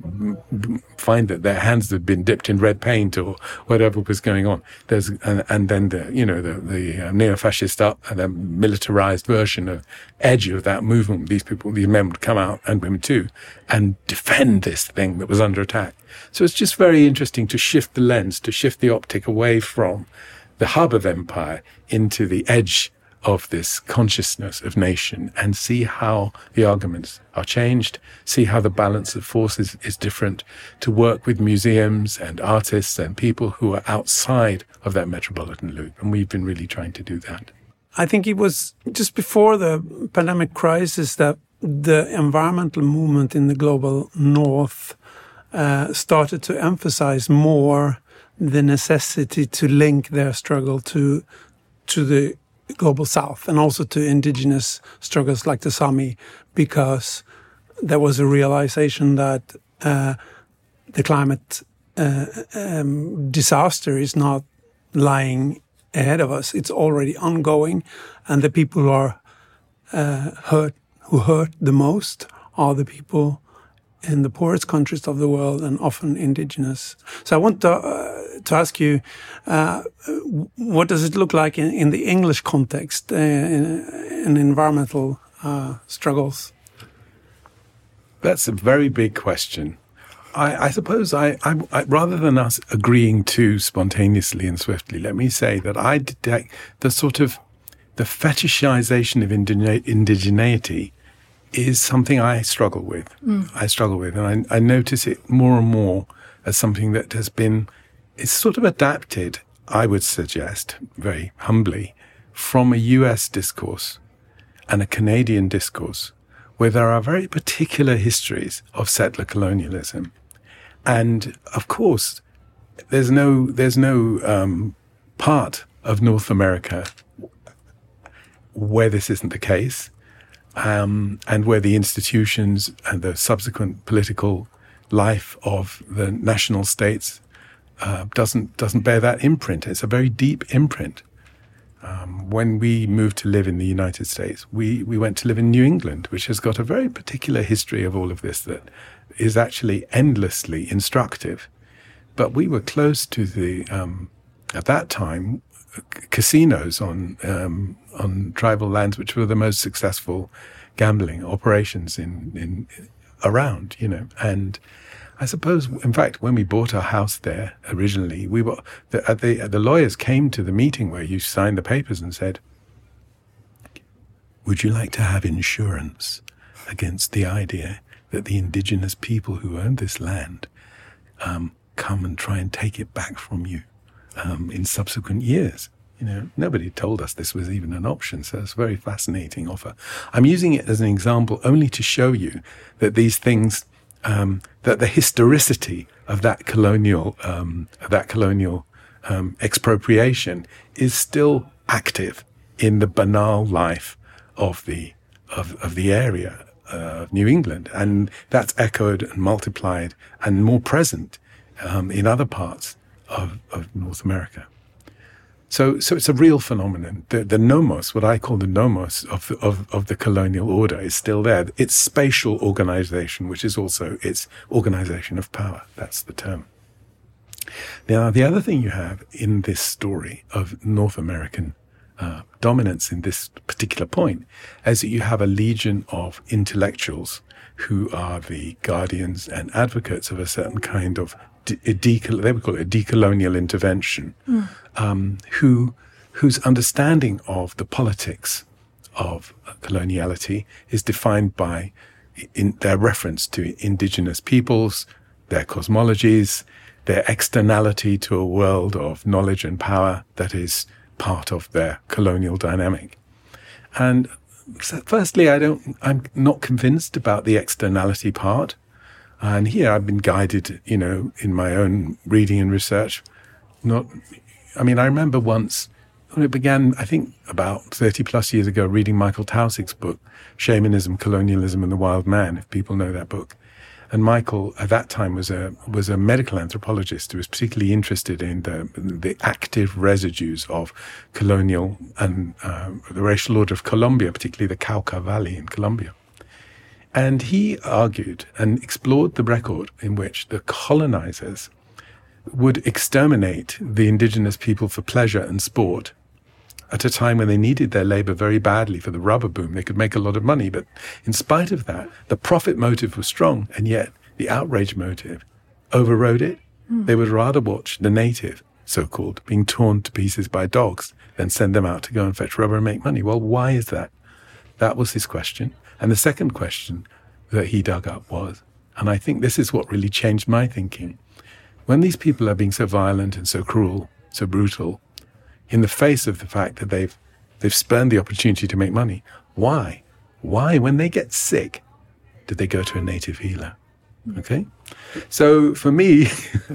find that their hands had been dipped in red paint or whatever was going on. There's, and, and then the, you know, the, the uh, neo-fascist up and the militarized version of edge of that movement. These people, these men would come out, and women too, and defend this thing that was under attack. So it's just very interesting to shift the lens, to shift the optic away from the hub of empire into the edge of this consciousness of nation, and see how the arguments are changed, see how the balance of forces is different, to work with museums and artists and people who are outside of that metropolitan loop. And we've been really trying to do that. I think it was just before the pandemic crisis that the environmental movement in the global north uh, started to emphasize more the necessity to link their struggle to to the global south, and also to indigenous struggles like the Sami, because there was a realization that uh, the climate uh, um, disaster is not lying ahead of us. It's already ongoing, and the people who are uh, hurt, who hurt the most, are the people in the poorest countries of the world, and often indigenous. So I want to, uh, to ask you, uh, what does it look like in, in the English context, uh, in, in environmental uh, struggles? That's a very big question. I, I suppose I, I, I, rather than us agreeing too spontaneously and swiftly, let me say that I detect the sort of, the fetishization of indigena- indigeneity is something I struggle with. Mm. I struggle with, and I, I notice it more and more as something that has been, it's sort of adapted, I would suggest, very humbly, from a U S discourse and a Canadian discourse, where there are very particular histories of settler colonialism. And of course, there's no, there's no um, part of North America where this isn't the case. Um, and where the institutions and the subsequent political life of the national states uh, doesn't doesn't bear that imprint. It's a very deep imprint. Um, when we moved to live in the United States, we, we went to live in New England, which has got a very particular history of all of this that is actually endlessly instructive. But we were close to the, um, at that time, casinos on um, on tribal lands, which were the most successful gambling operations in, in around, you know. And I suppose, in fact, when we bought our house there originally, we were the the, the lawyers came to the meeting where you signed the papers and said, "Would you like to have insurance against the idea that the indigenous people who own this land um, come and try and take it back from you?" Um, in subsequent years. You know, nobody told us this was even an option, so it's a very fascinating offer. I'm using it as an example only to show you that these things, um, that the historicity of that colonial, um, of that colonial um, expropriation is still active in the banal life of the of, of the area uh, of New England, and that's echoed and multiplied and more present um, in other parts of, of North America. So, so it's a real phenomenon. The, the nomos, what I call the nomos of, of, of the colonial order, is still there. It's spatial organization, which is also its organization of power. That's the term. Now, the other thing you have in this story of North American uh, dominance in this particular point is that you have a legion of intellectuals who are the guardians and advocates of a certain kind of de- a de- they would call it a decolonial intervention. Mm. Um, who, whose understanding of the politics of coloniality is defined by in their reference to indigenous peoples, their cosmologies, their externality to a world of knowledge and power that is part of their colonial dynamic. And so firstly, I don't, I'm not convinced about the externality part. And here I've been guided, you know, in my own reading and research, not... I mean, I remember once, when it began, I think about thirty plus years ago, reading Michael Tausig's book, Shamanism, Colonialism and the Wild Man, if people know that book. And Michael, at that time, was a was a medical anthropologist who was particularly interested in the the active residues of colonial and uh, the racial order of Colombia, particularly the Cauca Valley in Colombia. And he argued and explored the record in which the colonizers would exterminate the indigenous people for pleasure and sport at a time when they needed their labor very badly for the rubber boom. They could make a lot of money, but in spite of that, the profit motive was strong, and yet the outrage motive overrode it. Mm. They would rather watch the native, so-called, being torn to pieces by dogs than send them out to go and fetch rubber and make money. Well, why is that? That was his question. And the second question that he dug up was, and I think this is what really changed my thinking, when these people are being so violent and so cruel, so brutal, in the face of the fact that they've they've spurned the opportunity to make money, why? Why, when they get sick, did they go to a native healer? Okay? So for me,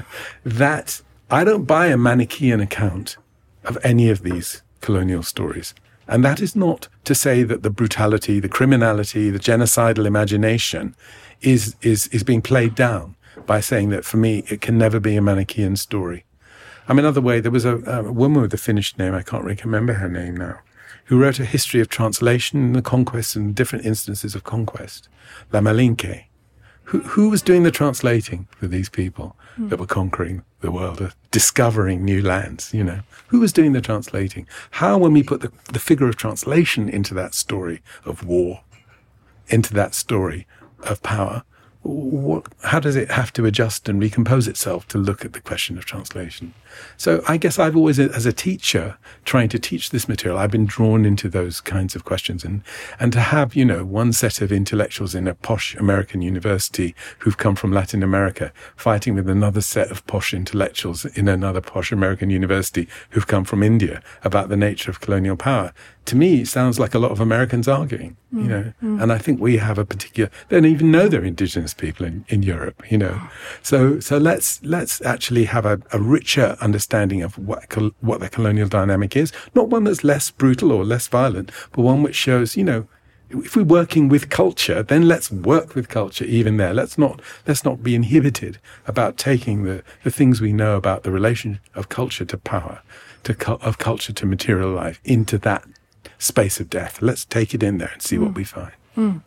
that I don't buy a Manichaean account of any of these colonial stories. And that is not to say that the brutality, the criminality, the genocidal imagination is is is being played down by saying that, for me, it can never be a Manichaean story. I mean, another way, there was a, a woman with a Finnish name, I can't really remember her name now, who wrote a history of translation and the conquest and different instances of conquest, La Malinke. Who, who was doing the translating for these people mm. that were conquering the world, uh, discovering new lands, you know? Who was doing the translating? How, when we put the, the figure of translation into that story of war, into that story of power, What, how does it have to adjust and recompose itself to look at the question of translation? So I guess I've always, as a teacher, trying to teach this material, I've been drawn into those kinds of questions. And, and to have, you know, one set of intellectuals in a posh American university who've come from Latin America fighting with another set of posh intellectuals in another posh American university who've come from India about the nature of colonial power, to me, it sounds like a lot of Americans arguing, mm. you know, mm. and I think we have a particular, they don't even know they're indigenous people in, in Europe, you know. So, so let's, let's actually have a, a richer understanding of what, col- what the colonial dynamic is, not one that's less brutal or less violent, but one which shows, you know, if we're working with culture, then let's work with culture even there. Let's not, let's not be inhibited about taking the, the things we know about the relation of culture to power, to cu- of culture to material life into that space of death. Let's take it in there and see mm. what we find. Mm.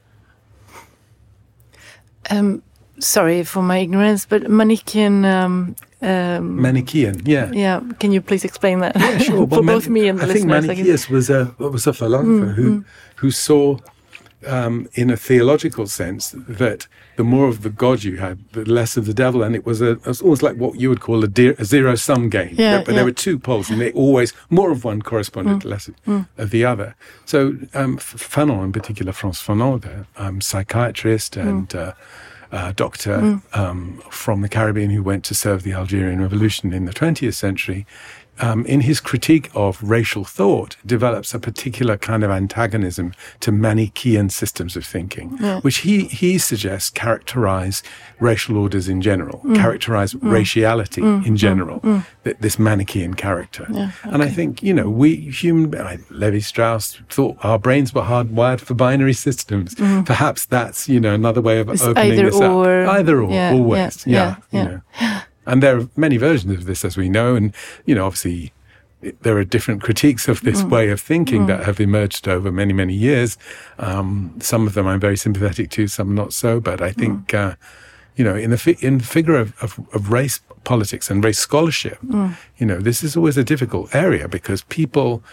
Um, sorry for my ignorance, but Manichaean... Um, um, Manichaean, yeah. Yeah, can you please explain that? Yeah, sure. for well, both Man- me and the I listeners. Think Manichaeus was a, was a philosopher mm, who, mm. who saw, um, in a theological sense, that the more of the God you had, the less of the devil, and it was, a, it was almost like what you would call a, de- a zero-sum game. Yeah, but yeah. there were two poles, and they always, more of one corresponded mm. to less of, mm. of the other. So um, Fanon, in particular, Frantz Fanon, the um, psychiatrist and mm. uh, uh, doctor mm. um, from the Caribbean who went to serve the Algerian Revolution in the twentieth century, um, in his critique of racial thought, develops a particular kind of antagonism to Manichaean systems of thinking, yeah. which he, he suggests characterize racial orders in general, mm. characterize mm. raciality mm. in general, mm. th- this Manichaean character. Yeah, okay. And I think, you know, we human, Levi-Strauss thought our brains were hardwired for binary systems. Mm. Perhaps that's, you know, another way of it's opening either this or, up. Either or, yeah, always. Yeah, yeah, yeah, you know. And there are many versions of this, as we know, and, you know, obviously there are different critiques of this mm. way of thinking mm. that have emerged over many, many years. Um, some of them I'm very sympathetic to, some not so, but I think, mm. uh, you know, in the, fi- in the figure of, of, of race politics and race scholarship, mm. you know, this is always a difficult area because people...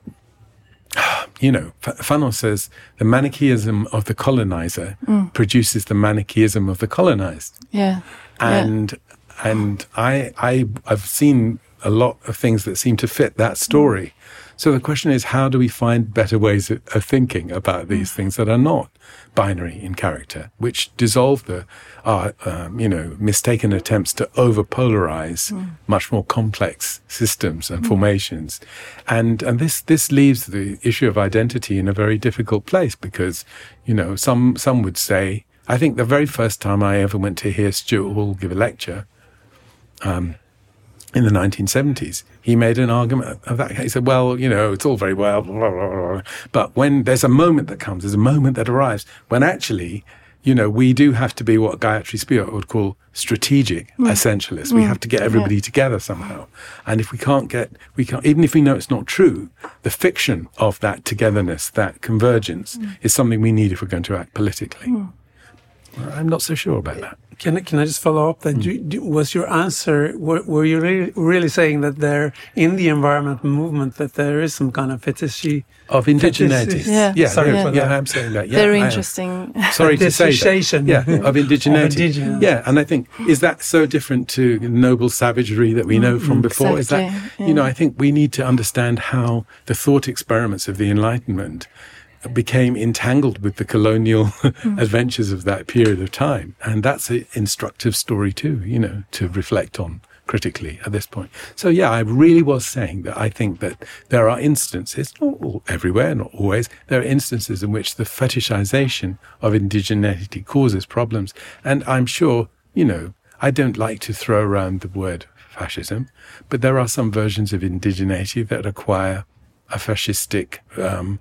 You know, Fanon says the Manichaeism of the colonizer mm. produces the Manichaeism of the colonized. Yeah, and yeah. and I I I've seen a lot of things that seem to fit that story. Mm. So the question is, how do we find better ways of, of thinking about these mm. things that are not binary in character, which dissolve the, uh, um, you know, mistaken attempts to over-polarize mm. much more complex systems and mm. formations. And and this this leaves the issue of identity in a very difficult place because, you know, some some would say, I think the very first time I ever went to hear Stuart Hall give a lecture, um, in the nineteen seventies, he made an argument of that. He said, well, you know, it's all very well, blah, blah, blah, but when there's a moment that comes, there's a moment that arrives when actually, you know, we do have to be what Gayatri Spivak would call strategic mm. essentialists. Mm. We have to get everybody yeah. together somehow. And if we can't get, we can't, even if we know it's not true, the fiction of that togetherness, that convergence mm. is something we need if we're going to act politically. Mm. I'm not so sure about that. Can I, can I just follow up? That mm. do, do, was your answer? Were, were you really, really saying that there, in the environment movement, that there is some kind of fetishy of indigeneity? Yeah, yeah, sorry yeah, for yeah, that. I'm saying that. Yeah, very I interesting. Sorry to say that. Yeah, of indigeneity. Of indigenous. Yeah, and I think is that so different to noble savagery that we know mm, from before? Exactly. Is that yeah. you know? I think we need to understand how the thought experiments of the Enlightenment became entangled with the colonial mm. adventures of that period of time. And that's an instructive story too, you know, to reflect on critically at this point. So yeah, I really was saying that I think that there are instances, not all, everywhere, not always, there are instances in which the fetishization of indigeneity causes problems. And I'm sure, you know, I don't like to throw around the word fascism, but there are some versions of indigeneity that acquire a fascistic um,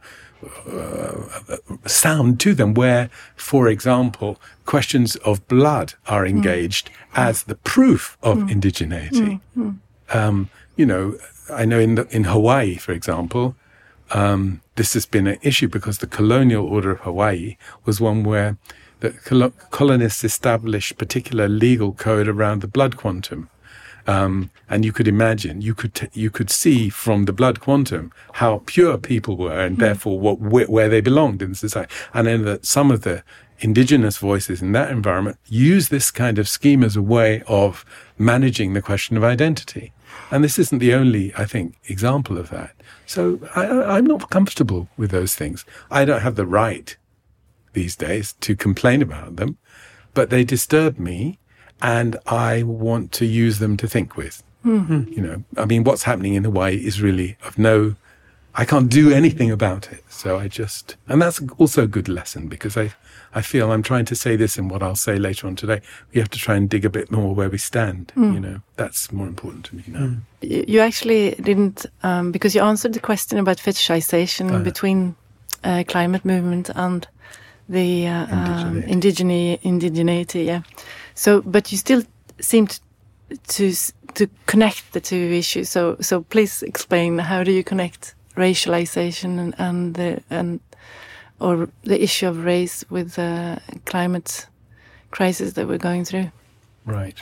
Uh, sound to them where, for example, questions of blood are engaged mm. as the proof of mm. indigeneity. Mm. Um, you know, I know in the, in Hawaii, for example, um, this has been an issue because the colonial order of Hawaii was one where the col- colonists established particular legal code around the blood quantum. Um, and you could imagine, you could t- you could see from the blood quantum how pure people were, and mm. therefore what wh- where they belonged in society. And then that some of the indigenous voices in that environment use this kind of scheme as a way of managing the question of identity. And this isn't the only, I think, example of that. So I, I'm not comfortable with those things. I don't have the right these days to complain about them, but they disturb me. And I want to use them to think with. Mm-hmm. You know, I mean, what's happening in Hawaii is really of no, I can't do anything about it. So I just, and that's also a good lesson because I, I feel I'm trying to say this in what I'll say later on today. We have to try and dig a bit more where we stand. Mm. You know, that's more important to me now. Mm. You actually didn't, um, because you answered the question about fetishization uh, between uh, climate movement and the uh, um, indigene- indigeneity, yeah. So, but you still seem to, to to connect the two issues. So, so please explain, how do you connect racialization and, and the and or the issue of race with the climate crisis that we're going through? Right.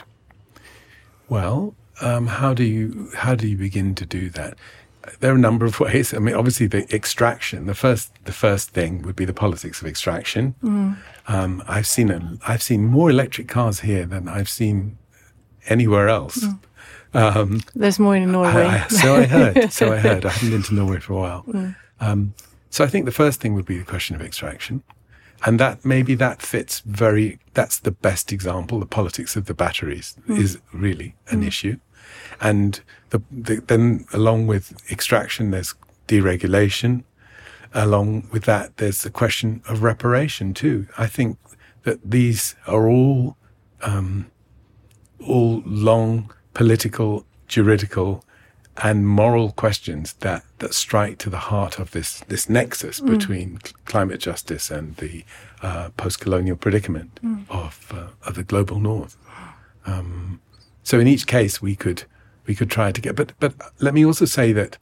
Well, um, how do you how do you begin to do that? There are a number of ways. I mean, obviously, the extraction. The first, the first thing would be the politics of extraction. Mm. Um, I've seen a, I've seen more electric cars here than I've seen anywhere else. Mm. Um, There's more in Norway. I, I, so I heard. So I heard. I haven't been to Norway for a while. Mm. Um, so I think the first thing would be the question of extraction, and that maybe that fits very. That's the best example. The politics of the batteries mm. is really an mm. issue. And the, the, then along with extraction, there's deregulation. Along with that, there's the question of reparation too. I think that these are all um, all long political, juridical, and moral questions that, that strike to the heart of this this nexus mm. between c- climate justice and the uh, post-colonial predicament mm. of uh, of the global north. Um, so in each case, we could we could try to get. But but let me also say that.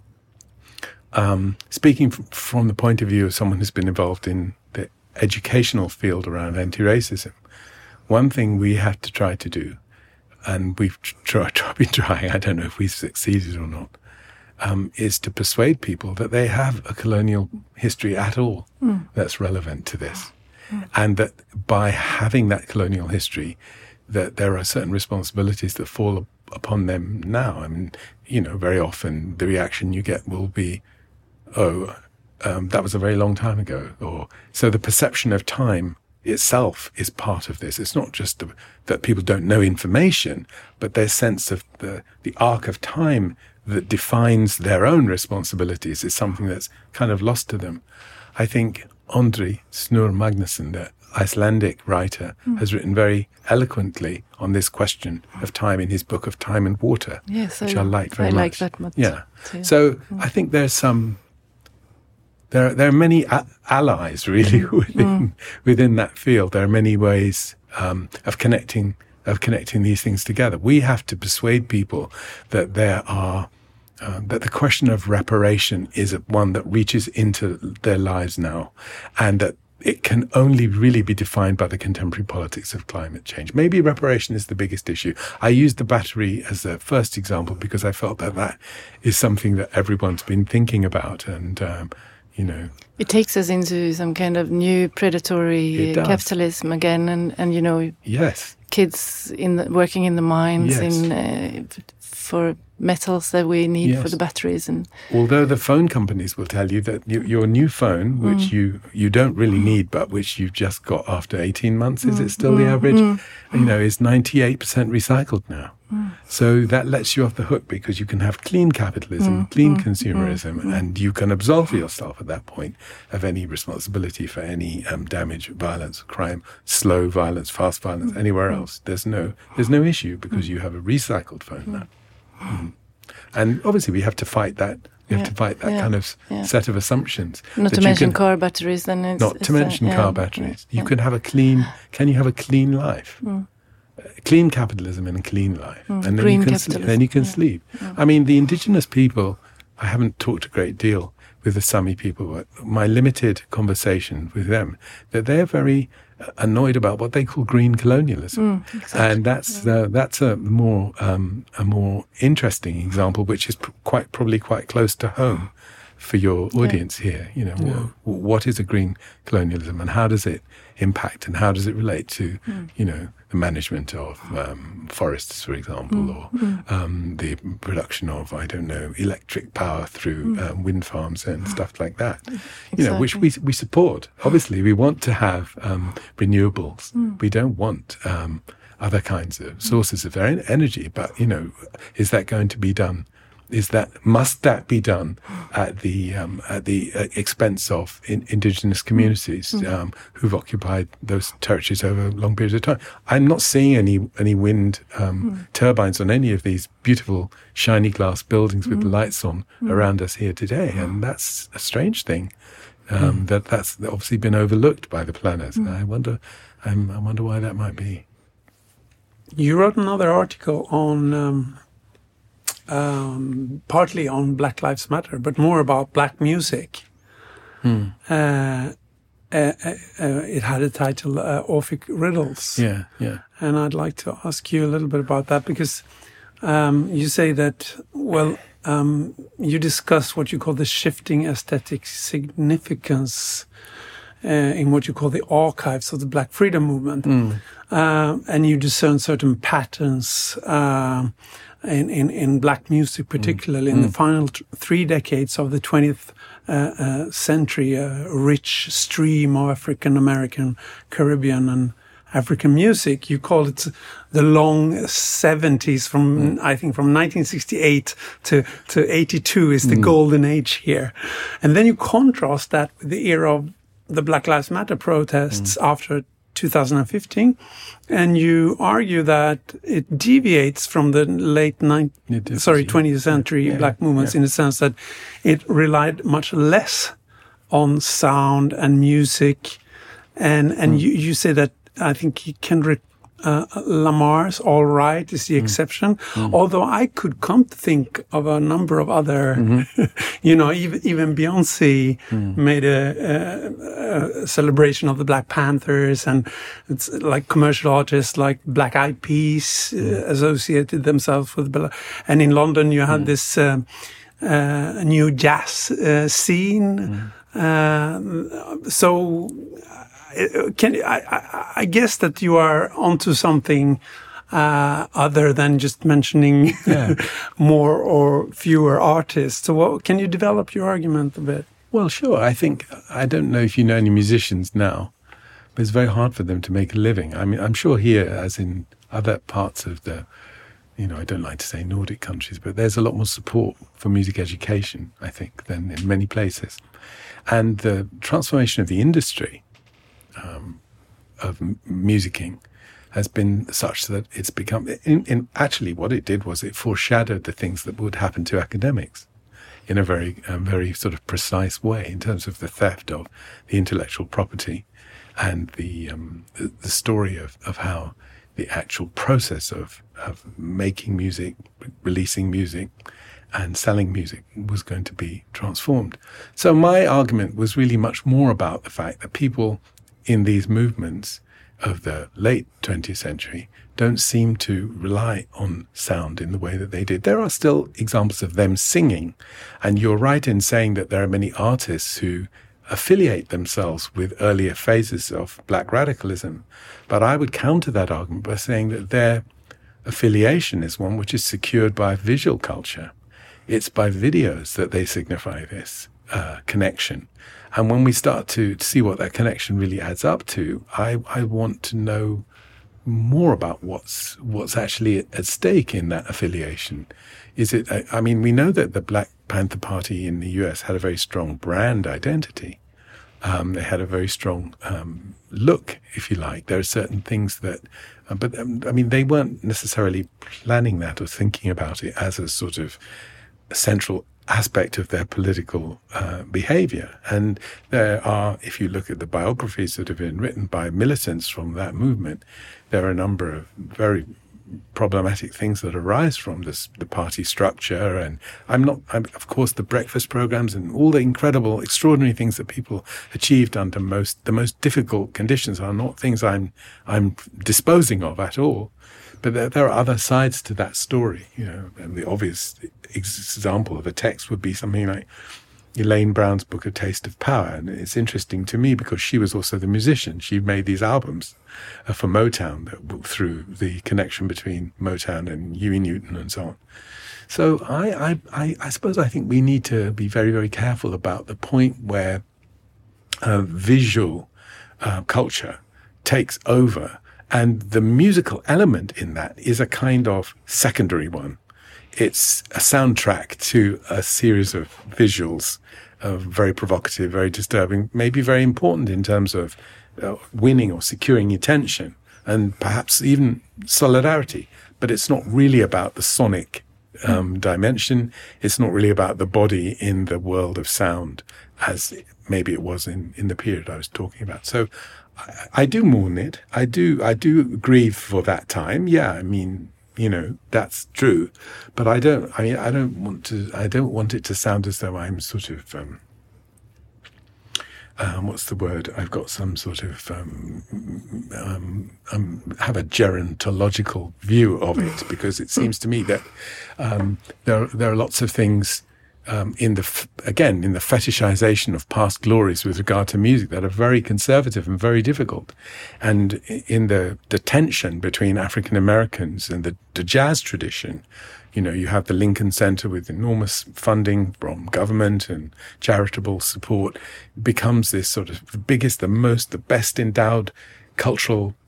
Um, speaking f- from the point of view of someone who's been involved in the educational field around anti-racism, one thing we have to try to do, and we've tr- tr- been trying, I don't know if we've succeeded or not, um, is to persuade people that they have a colonial history at all mm. that's relevant to this. Mm. And that by having that colonial history, that there are certain responsibilities that fall upon them now. I mean, you know, very often the reaction you get will be, oh, um, that was a very long time ago. Or so the perception of time itself is part of this. It's not just the, that people don't know information, but their sense of the, the arc of time that defines their own responsibilities is something that's kind of lost to them. I think Andri Snur Magnusson, the Icelandic writer, mm. has written very eloquently on this question of time in his book of Time and Water, yes, which I, I like very I much. I like that much. Yeah. Too. So mm. I think there's some, there, there are many a- allies really within, mm. within that field. There are many ways um, of connecting, of connecting these things together. We have to persuade people that there are Um, that the question of reparation is one that reaches into their lives now, and that it can only really be defined by the contemporary politics of climate change. Maybe reparation is the biggest issue. I used the battery as the first example because I felt that that is something that everyone's been thinking about, and um, you know, it takes us into some kind of new predatory capitalism again, and and you know, yes, kids in the, working in the mines yes. in uh, for metals that we need yes. for the batteries. And although the phone companies will tell you that you, your new phone, which mm. you, you don't really need, but which you've just got after eighteen months, mm. is it still mm. the average? Mm. You know, is ninety-eight percent recycled now. Mm. So that lets you off the hook because you can have clean capitalism, mm. clean mm. consumerism, mm. and you can absolve yourself at that point of any responsibility for any um, damage, violence, crime, slow violence, fast violence, mm. anywhere else. There's no, there's no issue because mm. you have a recycled phone now. Mm. And obviously we have to fight that. We have yeah, to fight that yeah, kind of yeah. set of assumptions. Not to mention can, car batteries. Then it's, not it's to mention a, yeah, car batteries. Yeah, you yeah. can have a clean. Can you have a clean life? Mm. Uh, clean capitalism and a clean life, mm. and then Green you can capitalism. sl- then you can yeah. sleep. Yeah. I mean, the indigenous people. I haven't talked a great deal with the Sami people, but my limited conversation with them, that they're very annoyed about what they call green colonialism, mm, exactly. and that's yeah. uh, that's a more um, a more interesting example, which is pr- quite probably quite close to home for your audience yeah. here. You know, yeah. w- what is a green colonialism, and how does it impact, and how does it relate to mm. you know the management of um, forests, for example, mm. or mm. um, the production of I don't know electric power through mm. um, wind farms and mm. stuff like that. Exactly. You know, which we we support. Obviously, we want to have um, renewables. Mm. We don't want um, other kinds of sources of en- energy. But you know, is that going to be done? Is that must that be done at the um, at the uh, expense of in, indigenous communities mm. um, who've occupied those territories over long periods of time? I'm not seeing any any wind um, mm. turbines on any of these beautiful shiny glass buildings with mm. lights on mm. around us here today, and that's a strange thing. Um, mm. That that's obviously been overlooked by the planners. Mm. I wonder, um, I wonder why that might be. You wrote another article on. Um Um, partly on Black Lives Matter, but more about black music. Hmm. Uh, uh, uh, it had a title, uh, Orphic Riddles. Yeah, yeah. And I'd like to ask you a little bit about that because um, you say that, well, um, you discuss what you call the shifting aesthetic significance uh, in what you call the archives of the Black Freedom Movement. Mm. Uh, and you discern certain patterns uh, in, in, in black music, particularly mm. in mm. the final t- three decades of the twentieth uh, uh, century, a rich stream of African American, Caribbean, and African music. You call it the long seventies from, mm. I think from nineteen sixty-eight to, to eighty-two is the mm. golden age here. And then you contrast that with the era of the Black Lives Matter protests mm. after two thousand fifteen, and you argue that it deviates from the late nineteenth, sorry, twentieth century yeah, black movements yeah. in the sense that it relied much less on sound and music, and and mm. you, you say that I think Kendrick uh, Lamar's "All Right" is the mm. exception. Mm. Although I could come to think of a number of other, mm-hmm. you know, even even Beyonce mm. made a, a, a celebration of the Black Panthers, and it's like commercial artists like Black Eyed Peas mm. uh, associated themselves with. And in London, you had mm. this uh, uh, new jazz uh, scene. Mm. Uh, so. Can I, I, I guess that you are onto something uh, other than just mentioning yeah. more or fewer artists. So, what, can you develop your argument a bit? Well, sure. I think I don't know if you know any musicians now, but it's very hard for them to make a living. I mean, I'm sure here, as in other parts of the, you know, I don't like to say Nordic countries, but there's a lot more support for music education, I think, than in many places, and the transformation of the industry. Um, of m- musicking has been such that it's become, in, in actually what it did was it foreshadowed the things that would happen to academics in a very, um, very sort of precise way in terms of the theft of the intellectual property and the um, the, the story of, of how the actual process of, of making music, releasing music, and selling music was going to be transformed. So my argument was really much more about the fact that people in these movements of the late twentieth century don't seem to rely on sound in the way that they did. There are still examples of them singing, and you're right in saying that there are many artists who affiliate themselves with earlier phases of black radicalism. But I would counter that argument by saying that their affiliation is one which is secured by visual culture. It's by videos that they signify this uh, connection. And when we start to see what that connection really adds up to, I, I want to know more about what's what's actually at stake in that affiliation. Is it? I mean, we know that the Black Panther Party in the U S had a very strong brand identity. Um, they had a very strong um, look, if you like. There are certain things that, uh, but um, I mean, they weren't necessarily planning that or thinking about it as a sort of a central aspect of their political uh, behavior. And there are, if you look at the biographies that have been written by militants from that movement, there are a number of very problematic things that arise from this, the party structure. And I'm not, I'm, of course, the breakfast programs and all the incredible, extraordinary things that people achieved under most, the most difficult conditions are not things I'm, I'm disposing of at all. But there, there are other sides to that story, you know, and the obvious example of a text would be something like Elaine Brown's book, A Taste of Power. And it's interesting to me because she was also the musician. She made these albums uh, for Motown that, through the connection between Motown and Huey Newton and so on. So I, I, I, I suppose I think we need to be very, very careful about the point where uh, visual uh, culture takes over. And the musical element in that is a kind of secondary one. It's a soundtrack to a series of visuals, uh, very provocative, very disturbing, maybe very important in terms of uh, winning or securing attention and perhaps even solidarity. But it's not really about the sonic um, dimension. It's not really about the body in the world of sound as maybe it was in, in the period I was talking about. So I do mourn it. I do, I do grieve for that time. Yeah, I mean, you know, that's true. But I don't, I mean, I don't want to, I don't want it to sound as though I'm sort of, um, um what's the word? I've got some sort of, um, um, um have a gerontological view of it, because it seems to me that, um, there, there are lots of things Um, in the, again, in the fetishization of past glories with regard to music that are very conservative and very difficult. And in the, the tension between African Americans and the, the jazz tradition, you know, you have the Lincoln Center with enormous funding from government and charitable support, becomes this sort of the biggest, the most, the best endowed cultural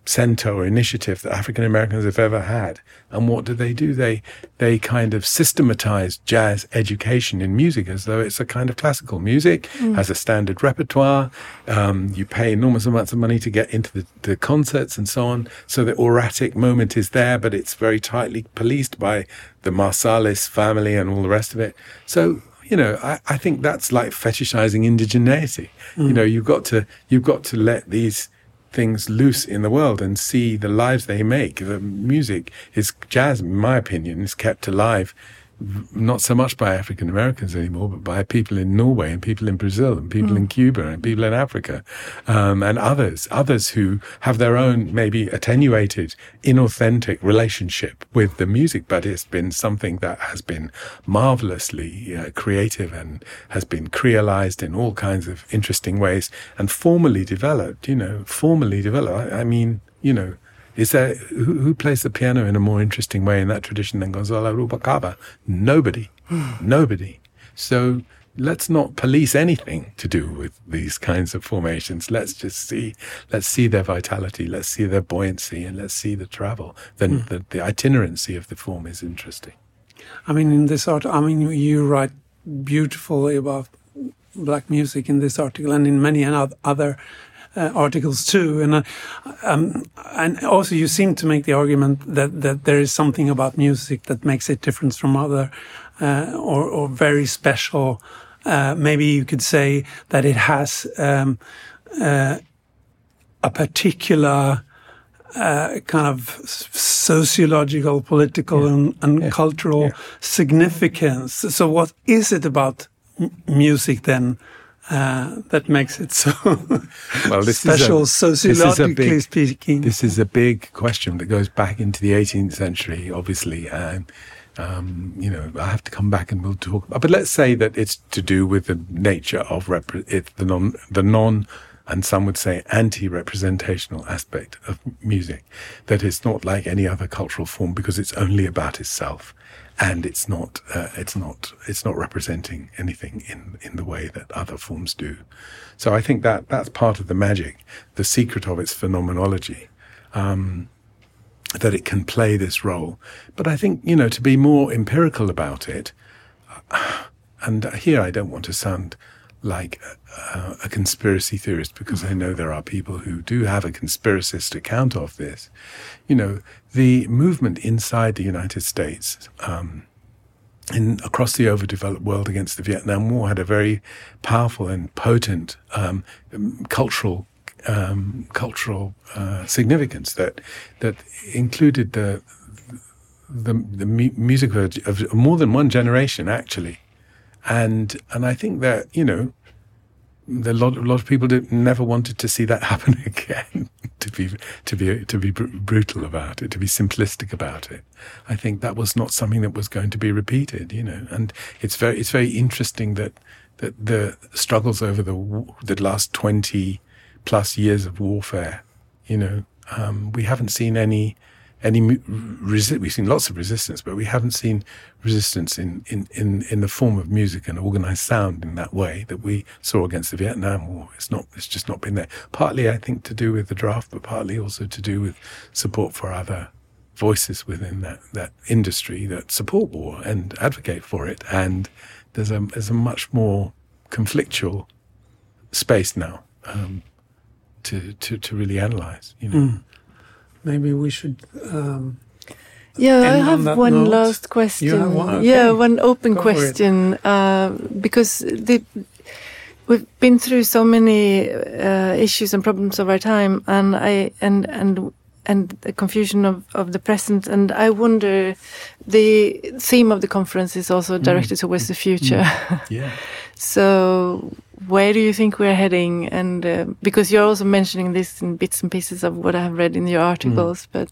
center or initiative that African Americans have ever had. And what do they do? They they kind of systematize jazz education in music as though it's a kind of classical music, mm. has a standard repertoire. Um, you pay enormous amounts of money to get into the, the concerts and so on. So the auratic moment is there, but it's very tightly policed by the Marsalis family and all the rest of it. So, you know, I, I think that's like fetishizing indigeneity. Mm. You know, you've got to you've got to let these things loose in the world and see the lives they make. The music is jazz, in my opinion, is kept alive not so much by African Americans anymore, but by people in Norway and people in Brazil and people mm. in Cuba and people in Africa, um, and others, others who have their own maybe attenuated, inauthentic relationship with the music, but it's been something that has been marvelously uh, creative and has been creolized in all kinds of interesting ways and formally developed, you know, formally developed. I, I mean, you know, Is there, who, who plays the piano in a more interesting way in that tradition than Gonzalo Rubalcaba? Nobody. Nobody. So let's not police anything to do with these kinds of formations. Let's just see, let's see their vitality, let's see their buoyancy, and let's see the travel. Then mm. the, the itinerancy of the form is interesting. I mean, in this art, I mean, you write beautifully about black music in this article and in many other Uh, articles too, and uh, um, and also you seem to make the argument that that there is something about music that makes it different from other uh, or or very special. Uh, maybe you could say that it has um, uh, a particular uh, kind of sociological, political, yeah. and, and yeah. cultural yeah. significance. So, what is it about m- music then? Uh, that makes it so well, this special, is a, sociologically this is big, speaking. This is a big question that goes back into the eighteenth century, obviously. And, um, you know, I have to come back and we'll talk about, but let's say that it's to do with the nature of repre- it, the non, the non, and some would say anti-representational aspect of music, that it's not like any other cultural form because it's only about itself. And it's not, uh, it's not, it's not representing anything in, in the way that other forms do. So I think that that's part of the magic, the secret of its phenomenology, um, that it can play this role. But I think, you know, to be more empirical about it, uh, and here I don't want to sound like a, a conspiracy theorist, because I know there are people who do have a conspiracist account of this. You know, the movement inside the United States, um, in across the overdeveloped world against the Vietnam War, had a very powerful and potent um, cultural um, cultural uh, significance that that included the the, the mu- music of, of more than one generation, actually. And and I think that, you know, the lot a lot of people did, never wanted to see that happen again. to be to be to be br- brutal about it, to be simplistic about it. I think that was not something that was going to be repeated. You know, and it's very it's very interesting that that the struggles over the the last twenty plus years of warfare. You know, um, we haven't seen any. Any resi- we've seen lots of resistance, but we haven't seen resistance in, in, in, in the form of music and organized sound in that way that we saw against the Vietnam War. It's not. It's just not been there. Partly, I think, to do with the draft, but partly also to do with support for other voices within that, that industry that support war and advocate for it. And there's a there's a much more conflictual space now um, to to to really analyze. You know. Mm. Maybe we should. Um, yeah, I have on one note. last question. You have one? Okay. Yeah, one open Go question. Uh, because the, we've been through so many uh, issues and problems of our time, and I and and and the confusion of, of the present. And I wonder, the theme of the conference is also directed mm. towards the future. Mm. Yeah. So, where do you think we're heading? And uh, because you're also mentioning this in bits and pieces of what I have read in your articles, mm. but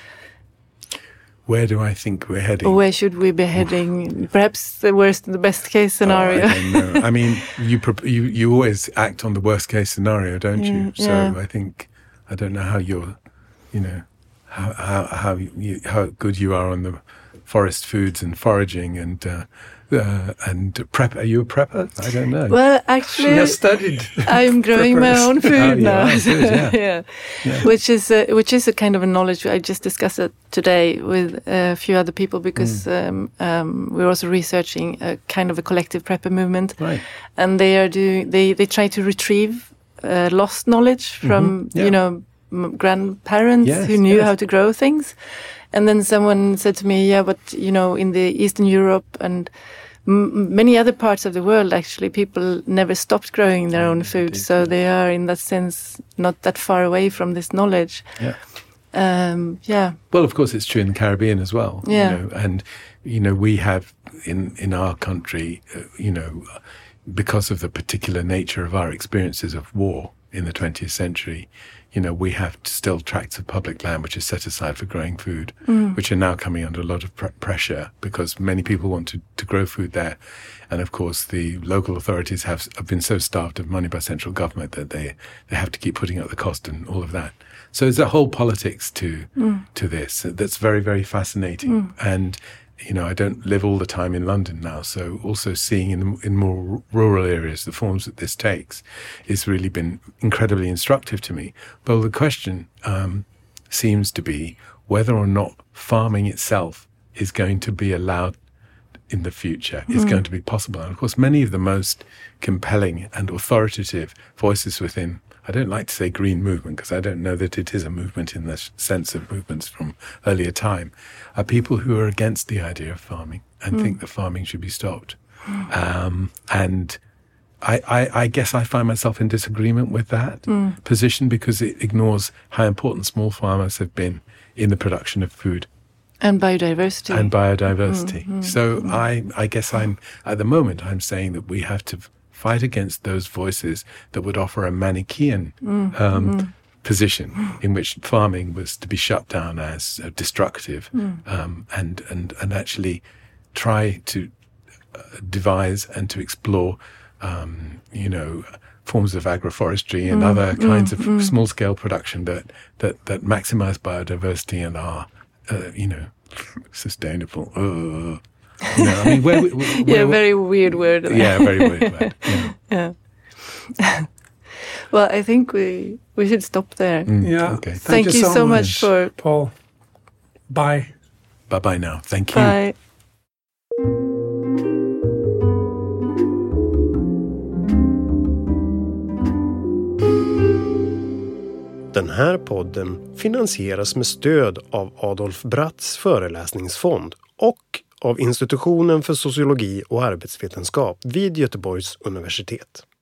where do I think we're heading? Or where should we be heading? Perhaps the worst and the best case scenario. Oh, I don't know. I mean, you you you always act on the worst case scenario, don't yeah, you? So yeah. I think I don't know how you're, you know, how how how, you, how good you are on the forest foods and foraging and uh, uh, and prep. Are you a prepper? I don't know. Well, actually, she has studied. I'm growing my own food Oh, now. are, good, yeah. yeah. Yeah. which is a, which is a kind of a knowledge I just discussed it today with a few other people because mm. um, um, we're also researching a kind of a collective prepper movement, right? And they are doing they they try to retrieve uh, lost knowledge from mm-hmm. yeah. you know m- grandparents yes, who knew yes. how to grow things, and then someone said to me, yeah, but you know, in the Eastern Europe and M- many other parts of the world, actually, people never stopped growing their own food, so yeah. they are, in that sense, not that far away from this knowledge. Yeah. Um, yeah. Well, of course, it's true in the Caribbean as well. Yeah. You know, and you know, we have in in our country, uh, you know, because of the particular nature of our experiences of war in the twentieth century, you know, we have still tracts of public land which is set aside for growing food, mm. which are now coming under a lot of pr- pressure because many people want to, to grow food there. And of course, the local authorities have, have been so starved of money by central government that they, they have to keep putting up the cost and all of that. So there's a whole politics to mm. to this that's very, very fascinating. Mm. And you know, I don't live all the time in London now, so also seeing in in more rural areas the forms that this takes has really been incredibly instructive to me. But the question um, seems to be whether or not farming itself is going to be allowed in the future, is mm. going to be possible. And of course, many of the most compelling and authoritative voices within, I don't like to say green movement because I don't know that it is a movement in the sense of movements from earlier time, are people who are against the idea of farming and mm. think that farming should be stopped. Um, and I, I, I guess I find myself in disagreement with that mm. position because it ignores how important small farmers have been in the production of food. And biodiversity. And biodiversity. Mm, mm, so mm. I, I guess I'm, at the moment, I'm saying that we have to fight against those voices that would offer a Manichaean mm, um, mm. position in which farming was to be shut down as uh, destructive mm. um, and, and, and actually try to uh, devise and to explore, um, you know, forms of agroforestry and mm, other kinds mm, of mm. small-scale production that, that, that maximize biodiversity and are, uh, you know, sustainable. Uh, You know, I mean, where, where, where, yeah, very weird word. Yeah, very weird word. Yeah. yeah. Well, I think we we should stop there. Mm, yeah. Okay. Thank, Thank you, you so, so much, much for Paul. Bye. Bye bye now. Thank you. Bye. Den här podden finansieras med stöd av Adolf Bratts föreläsningsfond och av Institutionen för sociologi och arbetsvetenskap vid Göteborgs universitet.